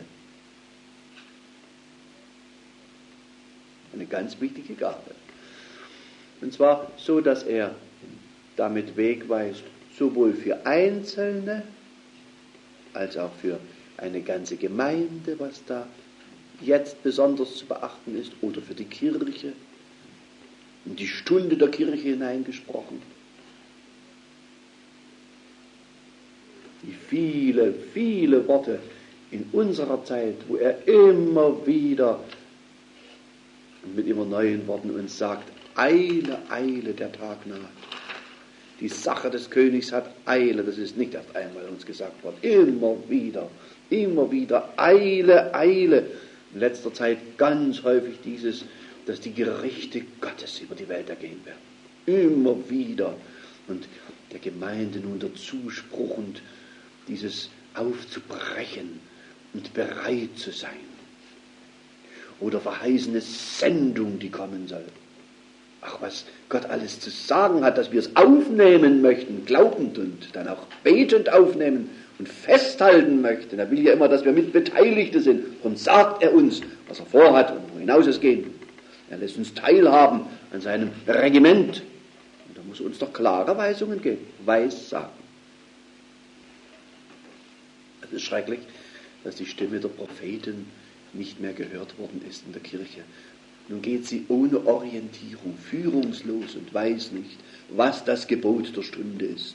[SPEAKER 1] Eine ganz wichtige Gabe. Und zwar so, dass er damit Weg weist, sowohl für Einzelne als auch für eine ganze Gemeinde, was da jetzt besonders zu beachten ist, oder für die Kirche, in die Stunde der Kirche hineingesprochen. Wie viele, viele Worte in unserer Zeit, wo er immer wieder mit immer neuen Worten uns sagt, Eile, Eile, der Tag naht. Die Sache des Königs hat Eile, das ist nicht erst einmal uns gesagt worden. Immer wieder, Eile, Eile. In letzter Zeit ganz häufig dieses, dass die Gerichte Gottes über die Welt ergehen werden. Immer wieder. Und der Gemeinde nun der Zuspruch und dieses aufzubrechen und bereit zu sein. Oder verheißene Sendung, die kommen soll. Ach, was Gott alles zu sagen hat, dass wir es aufnehmen möchten, glaubend und dann auch betend aufnehmen und festhalten möchten. Er will ja immer, dass wir Mitbeteiligte sind. Und sagt er uns, was er vorhat und wo hinaus es geht. Er lässt uns teilhaben an seinem Regiment. Und da muss uns doch klare Weisungen geben. Weissagen. Es ist schrecklich, dass die Stimme der Propheten nicht mehr gehört worden ist in der Kirche. Nun geht sie ohne Orientierung, führungslos und weiß nicht, was das Gebot der Stunde ist.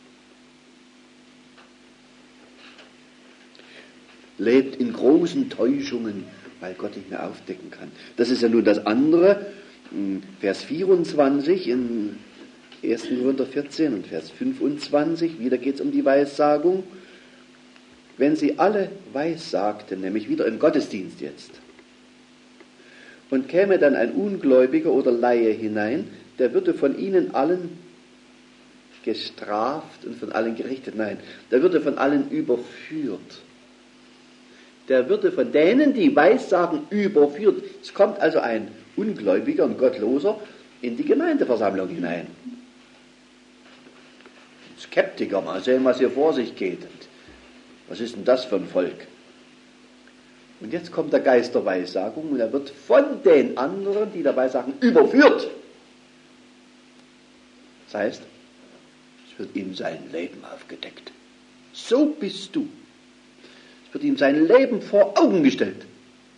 [SPEAKER 1] Lebt in großen Täuschungen, weil Gott nicht mehr aufdecken kann. Das ist ja nun das andere. Vers 24 in 1. Korinther 14 und Vers 25, wieder geht es um die Weissagung. Wenn sie alle weissagten, nämlich wieder im Gottesdienst jetzt, und käme dann ein Ungläubiger oder Laie hinein, der würde von ihnen allen gestraft und von allen gerichtet. Nein, der würde von allen überführt. Der würde von denen, die weissagen, überführt. Es kommt also ein Ungläubiger und Gottloser in die Gemeindeversammlung hinein. Skeptiker, mal sehen, was hier vor sich geht. Was ist denn das für ein Volk? Und jetzt kommt der Geist der Weissagung und er wird von den anderen, die dabei sagen, überführt. Das heißt, es wird ihm sein Leben aufgedeckt. So bist du. Es wird ihm sein Leben vor Augen gestellt.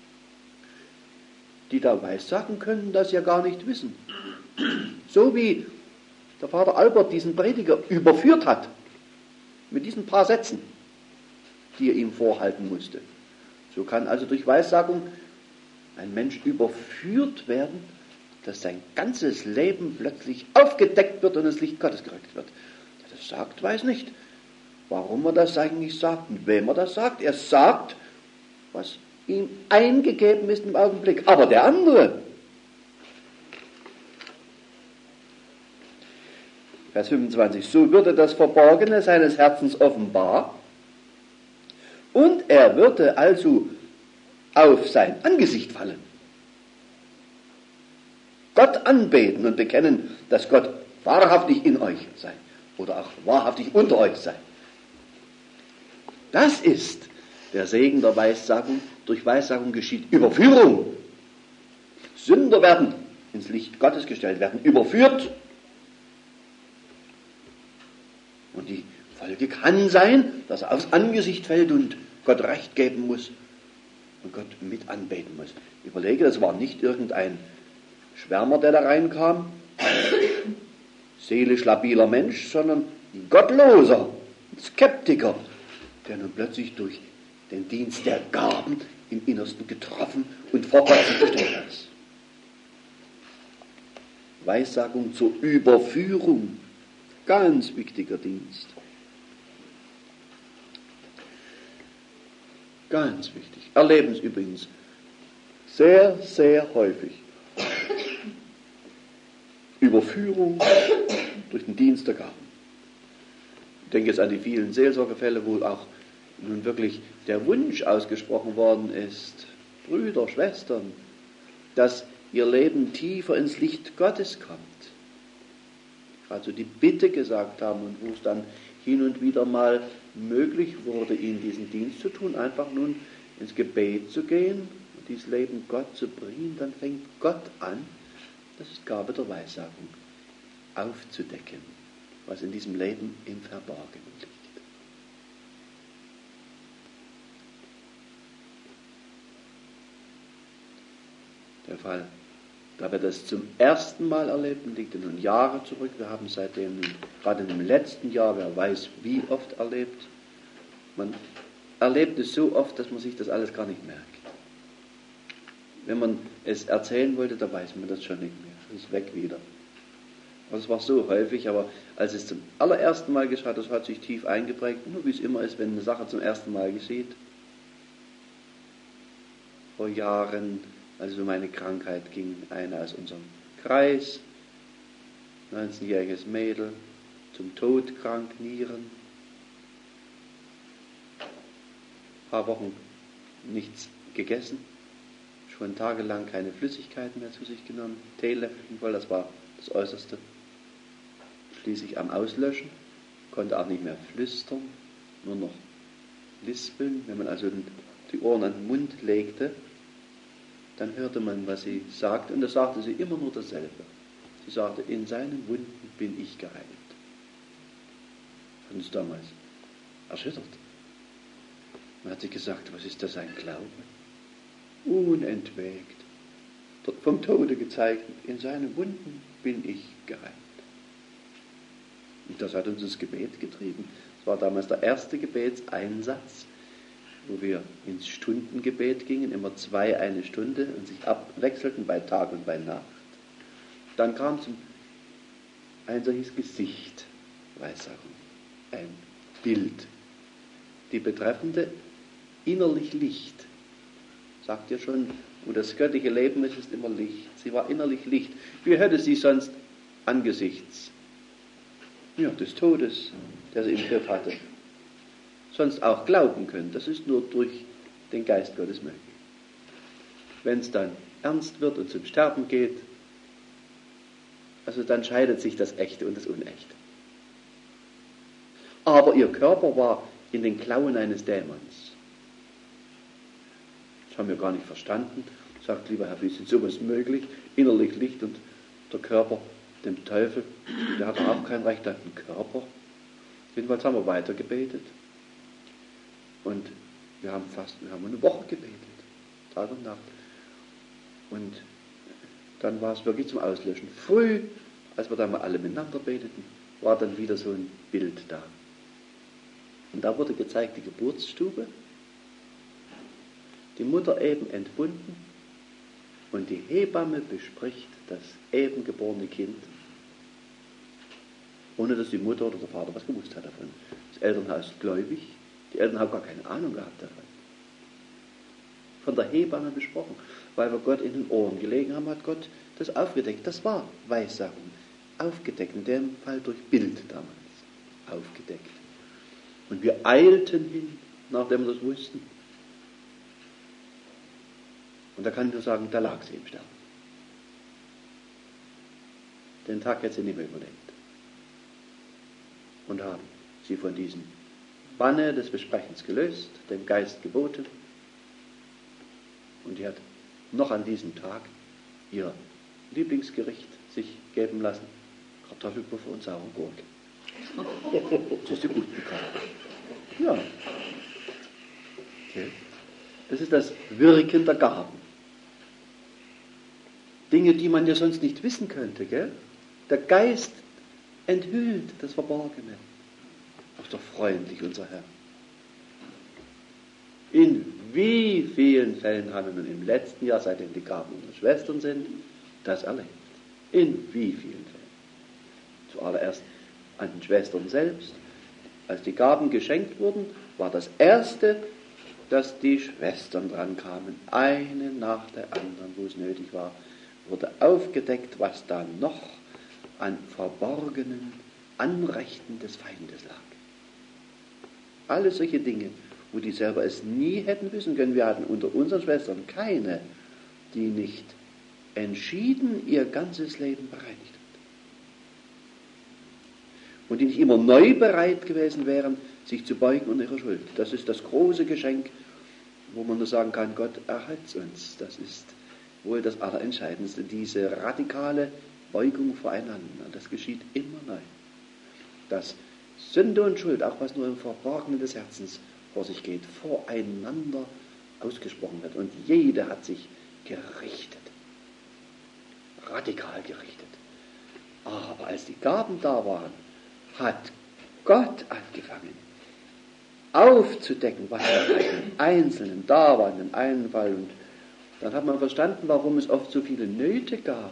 [SPEAKER 1] Die da Weissagen können das ja gar nicht wissen. So wie der Vater Albert diesen Prediger überführt hat. Mit diesen paar Sätzen, die er ihm vorhalten musste. So kann also durch Weissagung ein Mensch überführt werden, dass sein ganzes Leben plötzlich aufgedeckt wird und ins Licht Gottes gerückt wird. Der das sagt, weiß nicht, warum er das eigentlich sagt und wem er das sagt. Er sagt, was ihm eingegeben ist im Augenblick. Aber der andere, Vers 25, so würde das Verborgene seines Herzens offenbar. Und er würde also auf sein Angesicht fallen. Gott anbeten und bekennen, dass Gott wahrhaftig in euch sei. oder auch wahrhaftig unter euch sein. Das ist der Segen der Weissagung. Durch Weissagung geschieht Überführung. Sünder werden ins Licht Gottes gestellt, werden überführt. Und die Folge kann sein, dass er aufs Angesicht fällt und Gott Recht geben muss und Gott mit anbeten muss. Überlege, das war nicht irgendein Schwärmer, der da reinkam, seelisch labiler Mensch, sondern ein Gottloser, ein Skeptiker, der nun plötzlich durch den Dienst der Gaben im Innersten getroffen und vor Gott sich gestellt hat. Weissagung zur Überführung, ganz wichtiger Dienst. Ganz wichtig. Erleben es übrigens sehr, sehr häufig. Überführung durch den Dienst der Gaben. Ich denke jetzt an die vielen Seelsorgefälle, wo auch nun wirklich der Wunsch ausgesprochen worden ist, Brüder, Schwestern, dass ihr Leben tiefer ins Licht Gottes kommt. Also die Bitte gesagt haben und wo es dann hin und wieder mal möglich wurde, ihnen diesen Dienst zu tun, einfach nun ins Gebet zu gehen und dieses Leben Gott zu bringen, dann fängt Gott an, das ist Gabe der Weissagung, aufzudecken, was in diesem Leben im Verborgenen liegt. Der Fall, da wir das zum ersten Mal erlebten, liegt nun Jahre zurück. Wir haben seitdem, gerade im letzten Jahr, wer weiß wie oft erlebt. Man erlebt es so oft, dass man sich das alles gar nicht merkt. Wenn man es erzählen wollte, da weiß man das schon nicht mehr. Es ist weg wieder. Aber es war so häufig, aber als es zum allerersten Mal geschah, das hat sich tief eingeprägt, nur wie es immer ist, wenn eine Sache zum ersten Mal geschieht. Vor Jahren, als es um eine Krankheit ging, eine aus unserem Kreis, 19-jähriges Mädel, zum Tod krank, Nieren, ein paar Wochen nichts gegessen, schon tagelang keine Flüssigkeiten mehr zu sich genommen, Teelöffelchen voll, das war das Äußerste. Schließlich am Auslöschen, konnte auch nicht mehr flüstern, nur noch lispeln. Wenn man also die Ohren an den Mund legte, dann hörte man, was sie sagte, und da sagte sie immer nur dasselbe. Sie sagte, in seinen Wunden bin ich geheilt. Hat uns damals erschüttert. Man hat sich gesagt, was ist das, ein Glaube? Unentwegt, vom Tode gezeichnet, in seinen Wunden bin ich geheilt. Und das hat uns ins Gebet getrieben. Das war damals der erste Gebetseinsatz, wo wir ins Stundengebet gingen, immer 2 eine Stunde und sich abwechselten bei Tag und bei Nacht. Dann kam ein solches Gesicht, Weissagung, ein Bild. Die betreffende innerlich Licht. Sagt ja schon, wo das göttliche Leben ist, ist immer Licht. Sie war innerlich Licht. Wie hätte sie sonst angesichts des Todes, der sie im Griff hatte, sonst auch glauben können? Das ist nur durch den Geist Gottes möglich. Wenn es dann ernst wird und zum Sterben geht, also dann scheidet sich das Echte und das Unechte. Aber ihr Körper war in den Klauen eines Dämons. Das haben wir gar nicht verstanden. Sagt, lieber Herr, wie ist sowas möglich? Innerlich Licht und der Körper dem Teufel. Der hat auch kein Recht an den Körper. Jedenfalls haben wir weiter gebetet. Und wir haben eine Woche gebetet. Tag und Nacht. Und dann war es wirklich zum Auslöschen. Früh, als wir dann mal alle miteinander beteten, war dann wieder so ein Bild da. Und da wurde gezeigt die Geburtsstube, die Mutter eben entbunden und die Hebamme bespricht das eben geborene Kind, ohne dass die Mutter oder der Vater was gewusst hat davon. Das Elternhaus ist gläubig, die Eltern haben gar keine Ahnung gehabt davon. Von der Hebamme besprochen, weil wir Gott in den Ohren gelegen haben, hat Gott das aufgedeckt. Das war Weissagung, aufgedeckt, in dem Fall durch Bild damals, aufgedeckt. Und wir eilten hin, nachdem wir das wussten. Und da kann ich nur sagen, da lag sie im Sterben. Den Tag hätte sie nicht mehr überlebt. und haben sie von diesem Banne des Besprechens gelöst, dem Geist geboten. Und die hat noch an diesem Tag ihr Lieblingsgericht sich geben lassen: Kartoffelpuffer und saure Gurke. Das ist sie gut bekannt. Ja. Okay. Das ist das Wirken der Gaben. Dinge, die man ja sonst nicht wissen könnte, gell? Der Geist enthüllt das Verborgene. Ach, doch freundlich unser Herr. In wie vielen Fällen haben wir nun im letzten Jahr, seitdem die Gaben unsere Schwestern sind, das erlebt? In wie vielen Fällen? Zuallererst an den Schwestern selbst. Als die Gaben geschenkt wurden, war das Erste, dass die Schwestern dran kamen, eine nach der anderen, wo es nötig war, wurde aufgedeckt, was da noch an verborgenen Anrechten des Feindes lag. Alle solche Dinge, wo die selber es nie hätten wissen können. Wir hatten unter unseren Schwestern keine, die nicht entschieden ihr ganzes Leben bereinigt hat. Und die nicht immer neu bereit gewesen wären, sich zu beugen unter ihrer Schuld. Das ist das große Geschenk, wo man nur sagen kann, Gott erhalt uns. Das ist wohl das Allerentscheidendste, diese radikale Beugung voreinander. Das geschieht immer neu. Dass Sünde und Schuld, auch was nur im Verborgenen des Herzens vor sich geht, voreinander ausgesprochen wird. Und jeder hat sich gerichtet. Radikal gerichtet. Aber als die Gaben da waren, hat Gott angefangen, aufzudecken, was bei einem Einzelnen da war, in dem einen Fall. Und dann hat man verstanden, warum es oft so viele Nöte gab.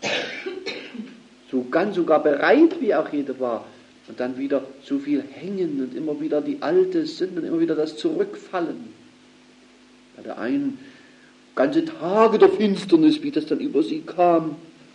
[SPEAKER 1] So ganz sogar bereit, wie auch jeder war. Und dann wieder so viel hängen und immer wieder die alte Sünde und immer wieder das Zurückfallen. Bei der einen ganze Tage der Finsternis, wie das dann über sie kam.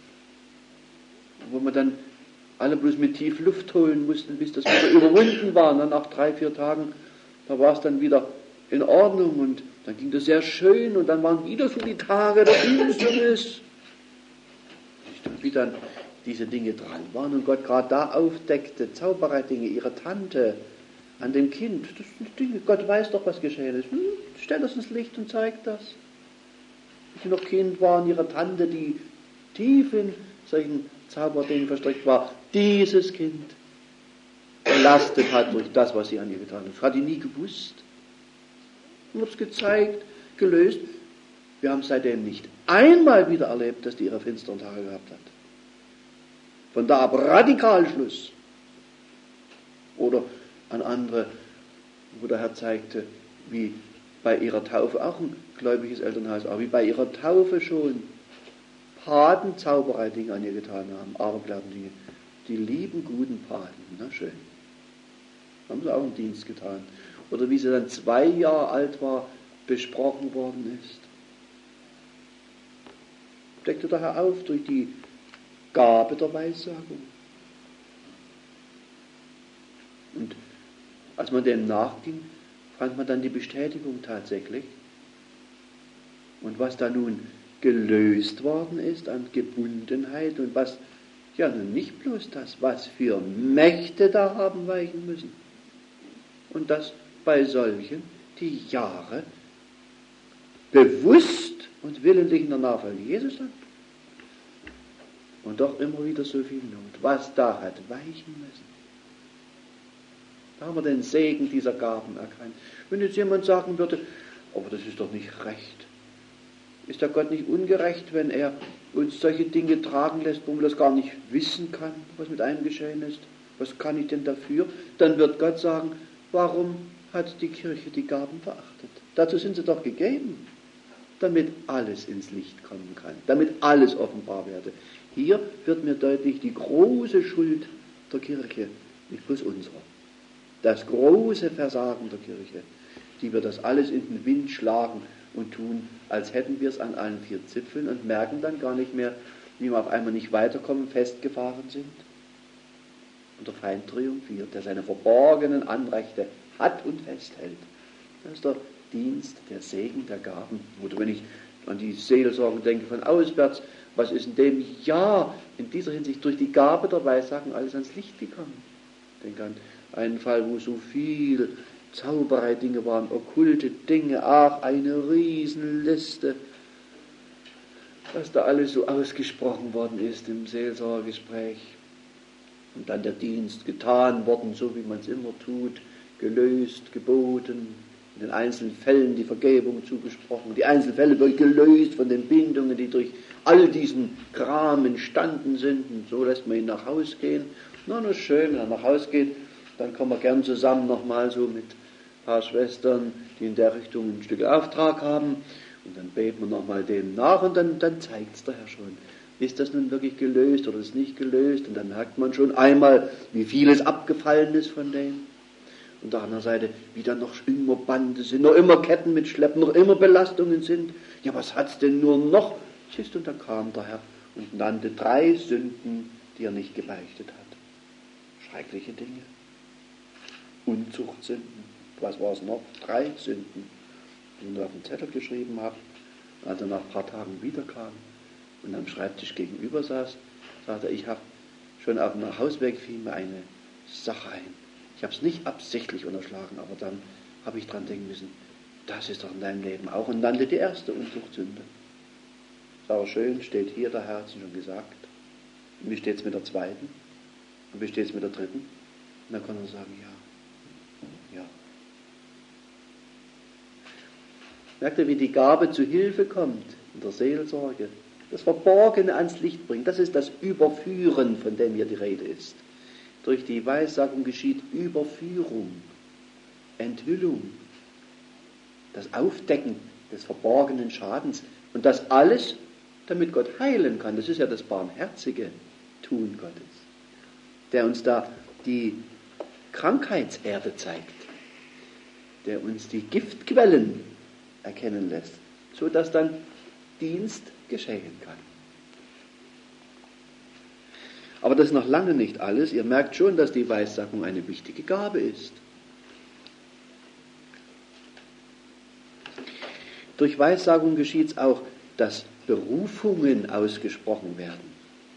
[SPEAKER 1] Wo man dann alle bloß mit tief Luft holen mussten, bis das wieder überwunden war. Und dann nach 3-4 Tagen, da war es dann wieder in Ordnung und dann ging das sehr schön und dann waren wieder so die Tage der Finsternis. Wie dann diese Dinge dran waren und Gott gerade da aufdeckte, Zauberei-Dinge, ihre Tante an dem Kind. Das sind Dinge, Gott weiß doch, was geschehen ist. Stellt das ins Licht und zeigt das. Als sie noch Kind waren, ihre Tante, die tief in solchen Zauberdingen verstrickt war, dieses Kind belastet hat durch das, was sie an ihr getan hat. Das hat die nie gewusst. Und hat es gezeigt, gelöst. Wir haben seitdem nicht einmal wieder erlebt, dass die ihre finsteren Tage gehabt hat. Von da ab radikal Schluss. Oder an andere, wo der Herr zeigte, wie bei ihrer Taufe, auch ein gläubiges Elternhaus, aber wie bei ihrer Taufe schon Paten Zauberei-Dinge an ihr getan haben, Aberglauben-Dinge. Die lieben, guten Paten, na schön. Haben sie auch einen Dienst getan. Oder wie sie dann 2 Jahre alt war, besprochen worden ist. Deckte daher auf durch die Gabe der Weissagung. Und als man dem nachging, fand man dann die Bestätigung tatsächlich. Und was da nun gelöst worden ist an Gebundenheit und was, ja nun nicht bloß das, was für Mächte da haben weichen müssen. Und das bei solchen, die Jahre bewusst und willentlich in der Nachfolge Jesus sind. Und doch immer wieder so viel Not. Was da hat weichen müssen. Da haben wir den Segen dieser Gaben erkannt. Wenn jetzt jemand sagen würde, aber das ist doch nicht recht. Ist der Gott nicht ungerecht, wenn er uns solche Dinge tragen lässt, wo man das gar nicht wissen kann, was mit einem geschehen ist? Was kann ich denn dafür? Dann wird Gott sagen, warum hat die Kirche die Gaben verachtet? Dazu sind sie doch gegeben, damit alles ins Licht kommen kann, damit alles offenbar werde. Hier wird mir deutlich die große Schuld der Kirche, nicht bloß unserer. Das große Versagen der Kirche, die wir das alles in den Wind schlagen und tun, als hätten wir es an allen 4 Zipfeln und merken dann gar nicht mehr, wie wir auf einmal nicht weiterkommen, festgefahren sind. Und der Feind triumphiert, der seine verborgenen Anrechte hat und festhält. Das ist der Dienst, der Segen der Gaben. Oder wenn ich an die Seelsorgen denke von auswärts, was ist in dem Jahr in dieser Hinsicht durch die Gabe der Weissagen alles ans Licht gekommen? denke an einen Fall, wo so viel Zauberei-Dinge waren, okkulte Dinge, ach, eine Riesenliste, was da alles so ausgesprochen worden ist im Seelsorgegespräch. Und dann der Dienst getan worden, so wie man es immer tut, gelöst, geboten, in den einzelnen Fällen die Vergebung zugesprochen, die einzelnen Fälle wird gelöst von den Bindungen, die durch all diesen Kram entstanden sind. Und so lässt man ihn nach Hause gehen. Na schön, wenn er nach Hause geht, dann kommen wir gern zusammen nochmal so mit ein paar Schwestern, die in der Richtung ein Stück Auftrag haben. Und dann beten wir nochmal dem nach und dann zeigt es der Herr schon. Ist das nun wirklich gelöst oder ist nicht gelöst? Und dann merkt man schon einmal, wie vieles abgefallen ist von dem. Und auf der anderen Seite, wie dann noch immer Bande sind, noch immer Ketten mitschleppen, noch immer Belastungen sind. Ja, was hat's denn nur noch? Siehst du, und da kam der Herr und nannte 3 Sünden, die er nicht gebeichtet hat. Schreckliche Dinge. Unzuchtsünden. Was war es noch? 3 Sünden, die er auf den Zettel geschrieben hat, als er nach ein paar Tagen wiederkam und am Schreibtisch gegenüber saß, sagte er, ich habe schon auf dem Nachhausweg fiel mir eine Sache ein. Ich habe es nicht absichtlich unterschlagen, aber dann habe ich dran denken müssen, das ist doch in deinem Leben auch. Und nannte die erste Unzuchtsünde. Ist aber schön, steht hier, der Herr hat es schon gesagt. Und wie steht es mit der zweiten? Und wie steht es mit der dritten? Und dann kann er sagen, ja. Ja. Merkt ihr, wie die Gabe zu Hilfe kommt in der Seelsorge? Das Verborgene ans Licht bringt. Das ist das Überführen, von dem hier die Rede ist. Durch die Weissagung geschieht Überführung, Enthüllung, das Aufdecken des verborgenen Schadens. Und das alles, damit Gott heilen kann. Das ist ja das barmherzige Tun Gottes, der uns da die Krankheitserde zeigt, der uns die Giftquellen erkennen lässt, so dass dann Dienst geschehen kann. Aber das ist noch lange nicht alles. Ihr merkt schon, dass die Weissagung eine wichtige Gabe ist. Durch Weissagung geschieht es auch, dass Berufungen ausgesprochen werden.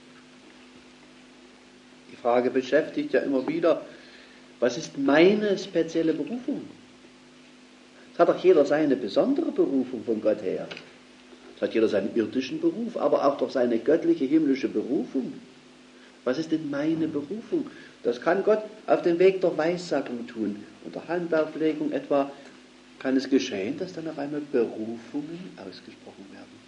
[SPEAKER 1] Die Frage beschäftigt ja immer wieder, was ist meine spezielle Berufung? Es hat doch jeder seine besondere Berufung von Gott her. Es hat jeder seinen irdischen Beruf, aber auch doch seine göttliche, himmlische Berufung. Was ist denn meine Berufung? Das kann Gott auf dem Weg der Weissagung tun. Unter Handauflegung etwa kann es geschehen, dass dann auf einmal Berufungen ausgesprochen werden.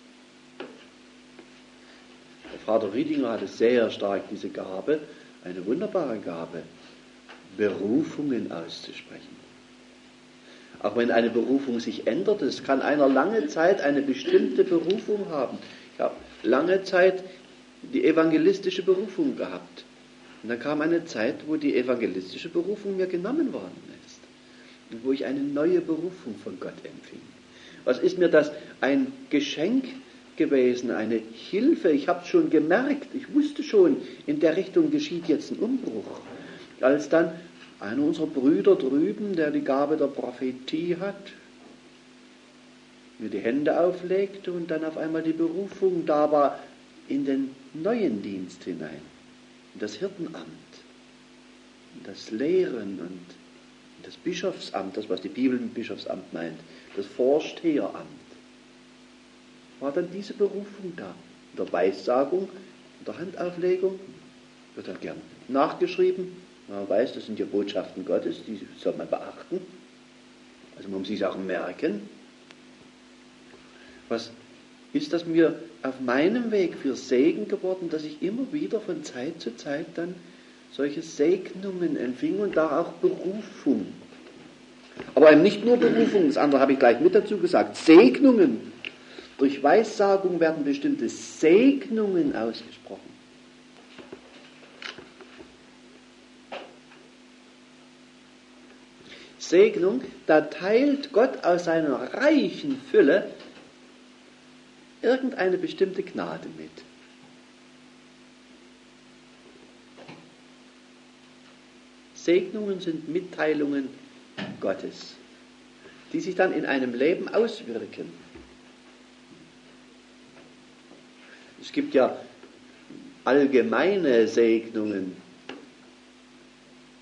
[SPEAKER 1] Der Vater Riedinger hatte sehr stark diese Gabe, eine wunderbare Gabe, Berufungen auszusprechen. Auch wenn eine Berufung sich ändert, es kann einer lange Zeit eine bestimmte Berufung haben. Ich habe lange Zeit die evangelistische Berufung gehabt. Und dann kam eine Zeit, wo die evangelistische Berufung mir genommen worden ist. Und wo ich eine neue Berufung von Gott empfing. Was ist mir das? Ein Geschenk gewesen, eine Hilfe. Ich habe es schon gemerkt, ich wusste schon, in der Richtung geschieht jetzt ein Umbruch. Als dann einer unserer Brüder drüben, der die Gabe der Prophetie hat, mir die Hände auflegte und dann auf einmal die Berufung da war in den neuen Dienst hinein, in das Hirtenamt, in das Lehren und in das Bischofsamt, das was die Bibel mit Bischofsamt meint, das Vorsteheramt, war dann diese Berufung da. In der Weissagung, in der Handauflegung wird dann gern nachgeschrieben. Man weiß, das sind ja Botschaften Gottes, die soll man beachten. Also man muss sich auch merken. Was ist das mir auf meinem Weg für Segen geworden, dass ich immer wieder von Zeit zu Zeit dann solche Segnungen empfing und da auch Berufung. Aber eben nicht nur Berufung, das andere habe ich gleich mit dazu gesagt, Segnungen. Durch Weissagung werden bestimmte Segnungen ausgesprochen. Segnung, da teilt Gott aus seiner reichen Fülle irgendeine bestimmte Gnade mit. Segnungen sind Mitteilungen Gottes, die sich dann in einem Leben auswirken. Es gibt ja allgemeine Segnungen.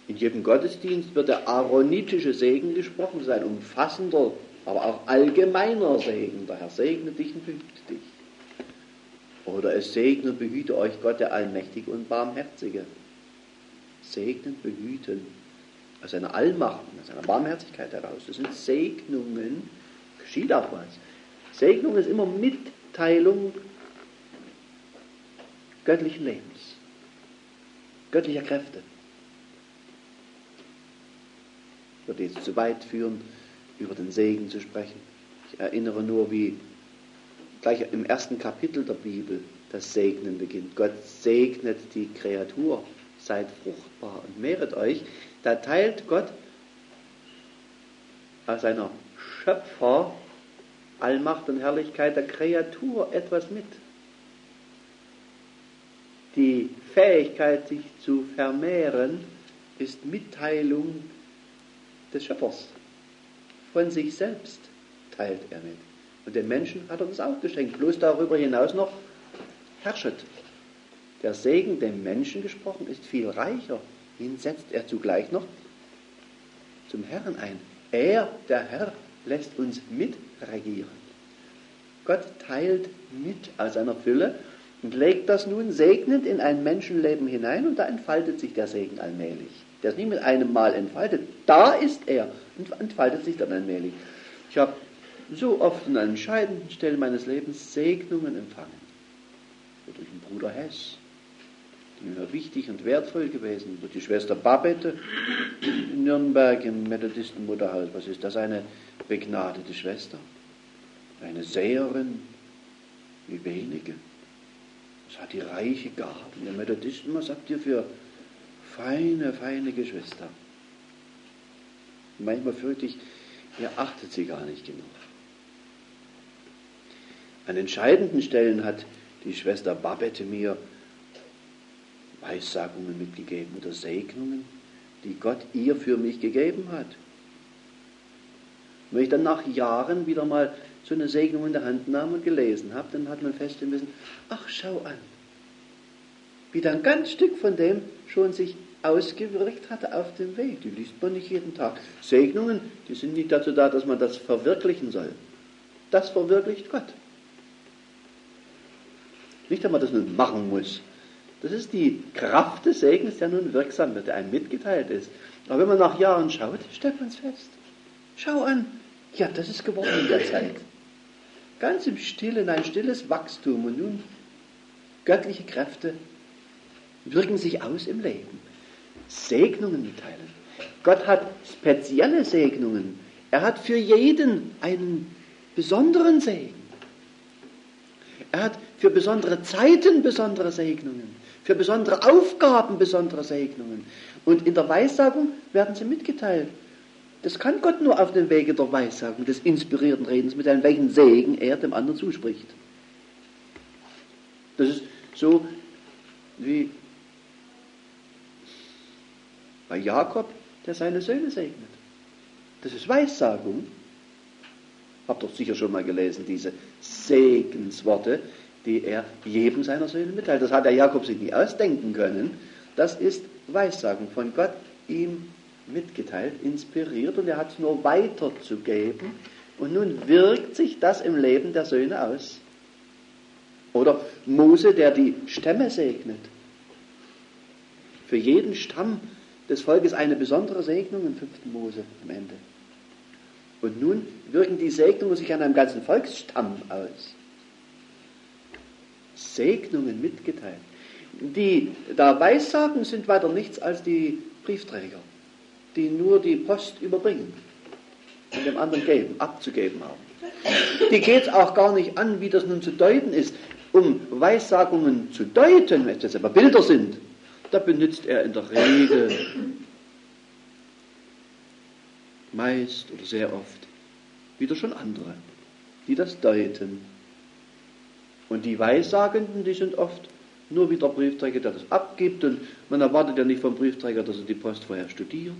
[SPEAKER 1] In jedem Gottesdienst wird der aaronitische Segen gesprochen, das ist ein umfassender, aber auch allgemeiner Segen. Der Herr segne dich und behüte dich. Oder es segne und behüte euch Gott, der Allmächtige und Barmherzige. Segnen, behüten, aus seiner Allmacht, aus seiner Barmherzigkeit heraus. Das sind Segnungen, geschieht auch was. Segnung ist immer Mitteilung göttlichen Lebens, göttlicher Kräfte. Ich würde jetzt zu weit führen, über den Segen zu sprechen. Ich erinnere nur, wie gleich im ersten Kapitel der Bibel das Segnen beginnt. Gott segnet die Kreatur, seid fruchtbar und mehret euch. Da teilt Gott aus seiner Schöpfer Allmacht und Herrlichkeit der Kreatur etwas mit. Die Fähigkeit, sich zu vermehren, ist Mitteilung des Schöpfers. Von sich selbst teilt er mit. Und den Menschen hat er das auch geschenkt. Bloß darüber hinaus noch herrschet. Der Segen dem Menschen gesprochen ist viel reicher. Ihn setzt er zugleich noch zum Herrn ein. Er, der Herr, lässt uns mitregieren. Gott teilt mit aus seiner Fülle und legt das nun segnend in ein Menschenleben hinein und da entfaltet sich der Segen allmählich. Der ist nicht mit einem Mal entfaltet. Da ist er und entfaltet sich dann allmählich. Ich habe so oft an entscheidenden Stellen meines Lebens Segnungen empfangen. So durch den Bruder Hess, die mir wichtig und wertvoll gewesen, durch die Schwester Babette in Nürnberg im Methodistenmutterhaus. Was ist das? Eine begnadete Schwester, eine Seherin, wie wenige. Das hat die reiche Gaben. Der Methodisten, was habt ihr für feine, feine Geschwister? Manchmal fürchte ich, ihr achtet sie gar nicht genug. An entscheidenden Stellen hat die Schwester Babette mir Weissagungen mitgegeben oder Segnungen, die Gott ihr für mich gegeben hat. Wenn ich dann nach Jahren wieder mal so eine Segnung in der Hand nahm und gelesen habe, dann hat man feststellen müssen, ach, schau an, wie dann ein ganz Stück von dem schon sich ausgewirkt hatte auf dem Weg. Die liest man nicht jeden Tag. Segnungen, die sind nicht dazu da, dass man das verwirklichen soll. Das verwirklicht Gott. Nicht, dass man das nun machen muss. Das ist die Kraft des Segens, der nun wirksam wird, der einem mitgeteilt ist. Aber wenn man nach Jahren schaut, stellt man es fest. Schau an, ja, das ist geworden in der Zeit. Ganz im Stillen, ein stilles Wachstum. Und nun, göttliche Kräfte wirken sich aus im Leben. Segnungen mitteilen. Gott hat spezielle Segnungen. Er hat für jeden einen besonderen Segen. Er hat für besondere Zeiten besondere Segnungen. Für besondere Aufgaben besondere Segnungen. Und in der Weissagung werden sie mitgeteilt. Das kann Gott nur auf dem Wege der Weissagung, des inspirierten Redens mitteilen, welchen Segen er dem anderen zuspricht. Das ist so wie bei Jakob, der seine Söhne segnet. Das ist Weissagung. Habt ihr sicher schon mal gelesen, diese Segensworte, die er jedem seiner Söhne mitteilt. Das hat der Jakob sich nicht ausdenken können. Das ist Weissagung von Gott ihm mitgeteilt, inspiriert, und er hat es nur weiterzugeben. Und nun wirkt sich das im Leben der Söhne aus. Oder Mose, der die Stämme segnet. Für jeden Stamm des Volkes eine besondere Segnung im 5. Mose am Ende. Und nun wirken die Segnungen sich an einem ganzen Volksstamm aus. Segnungen mitgeteilt. Die da Weissagen sind weiter nichts als die Briefträger, die nur die Post überbringen und dem anderen abzugeben haben. Die geht es auch gar nicht an, wie das nun zu deuten ist. Um Weissagungen zu deuten, wenn es aber Bilder sind, da benutzt er in der Regel meist oder sehr oft wieder schon andere, die das deuten. Und die Weissagenden, die sind oft nur wie der Briefträger, der das abgibt, und man erwartet ja nicht vom Briefträger, dass er die Post vorher studiert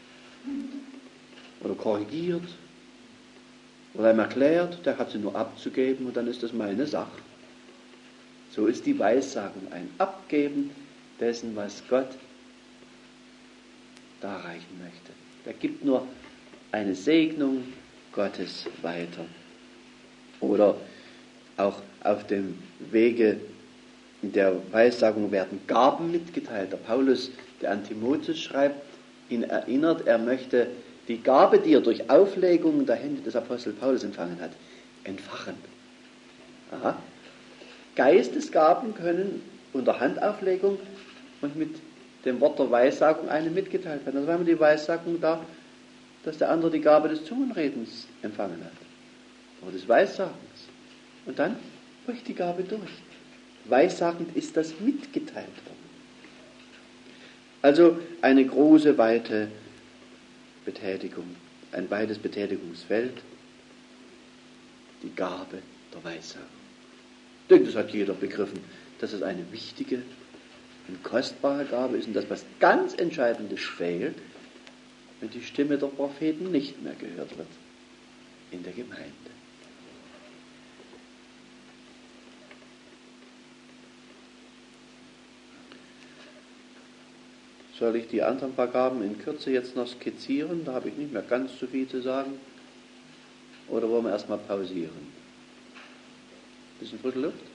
[SPEAKER 1] oder korrigiert oder ihm erklärt, der hat sie nur abzugeben und dann ist das meine Sache. So ist die Weissagung ein Abgeben dessen, was Gott darreichen möchte. Er gibt nur eine Segnung Gottes weiter. Oder auch auf dem Wege der Weissagung werden Gaben mitgeteilt. Der Paulus, der an Timotheus schreibt, ihn erinnert, er möchte die Gabe, die er durch Auflegung der Hände des Apostel Paulus empfangen hat, entfachen. Aha. Geistesgaben können unter Handauflegung und mit dem Wort der Weissagung einem mitgeteilt werden. Also haben wir die Weissagung da, dass der andere die Gabe des Zungenredens empfangen hat. Oder des Weissagens. Und dann bricht die Gabe durch. Weissagend ist das mitgeteilt worden. Also eine große, weite Betätigung, ein weites Betätigungsfeld, die Gabe der Weissagung. Ich denke, das hat jeder begriffen, dass es eine wichtige und kostbare Gabe ist und dass was ganz Entscheidendes fehlt, wenn die Stimme der Propheten nicht mehr gehört wird in der Gemeinde. Soll ich die anderen paar Gaben in Kürze jetzt noch skizzieren? Da habe ich nicht mehr ganz so viel zu sagen. Oder wollen wir erstmal pausieren? Bisschen frische Luft?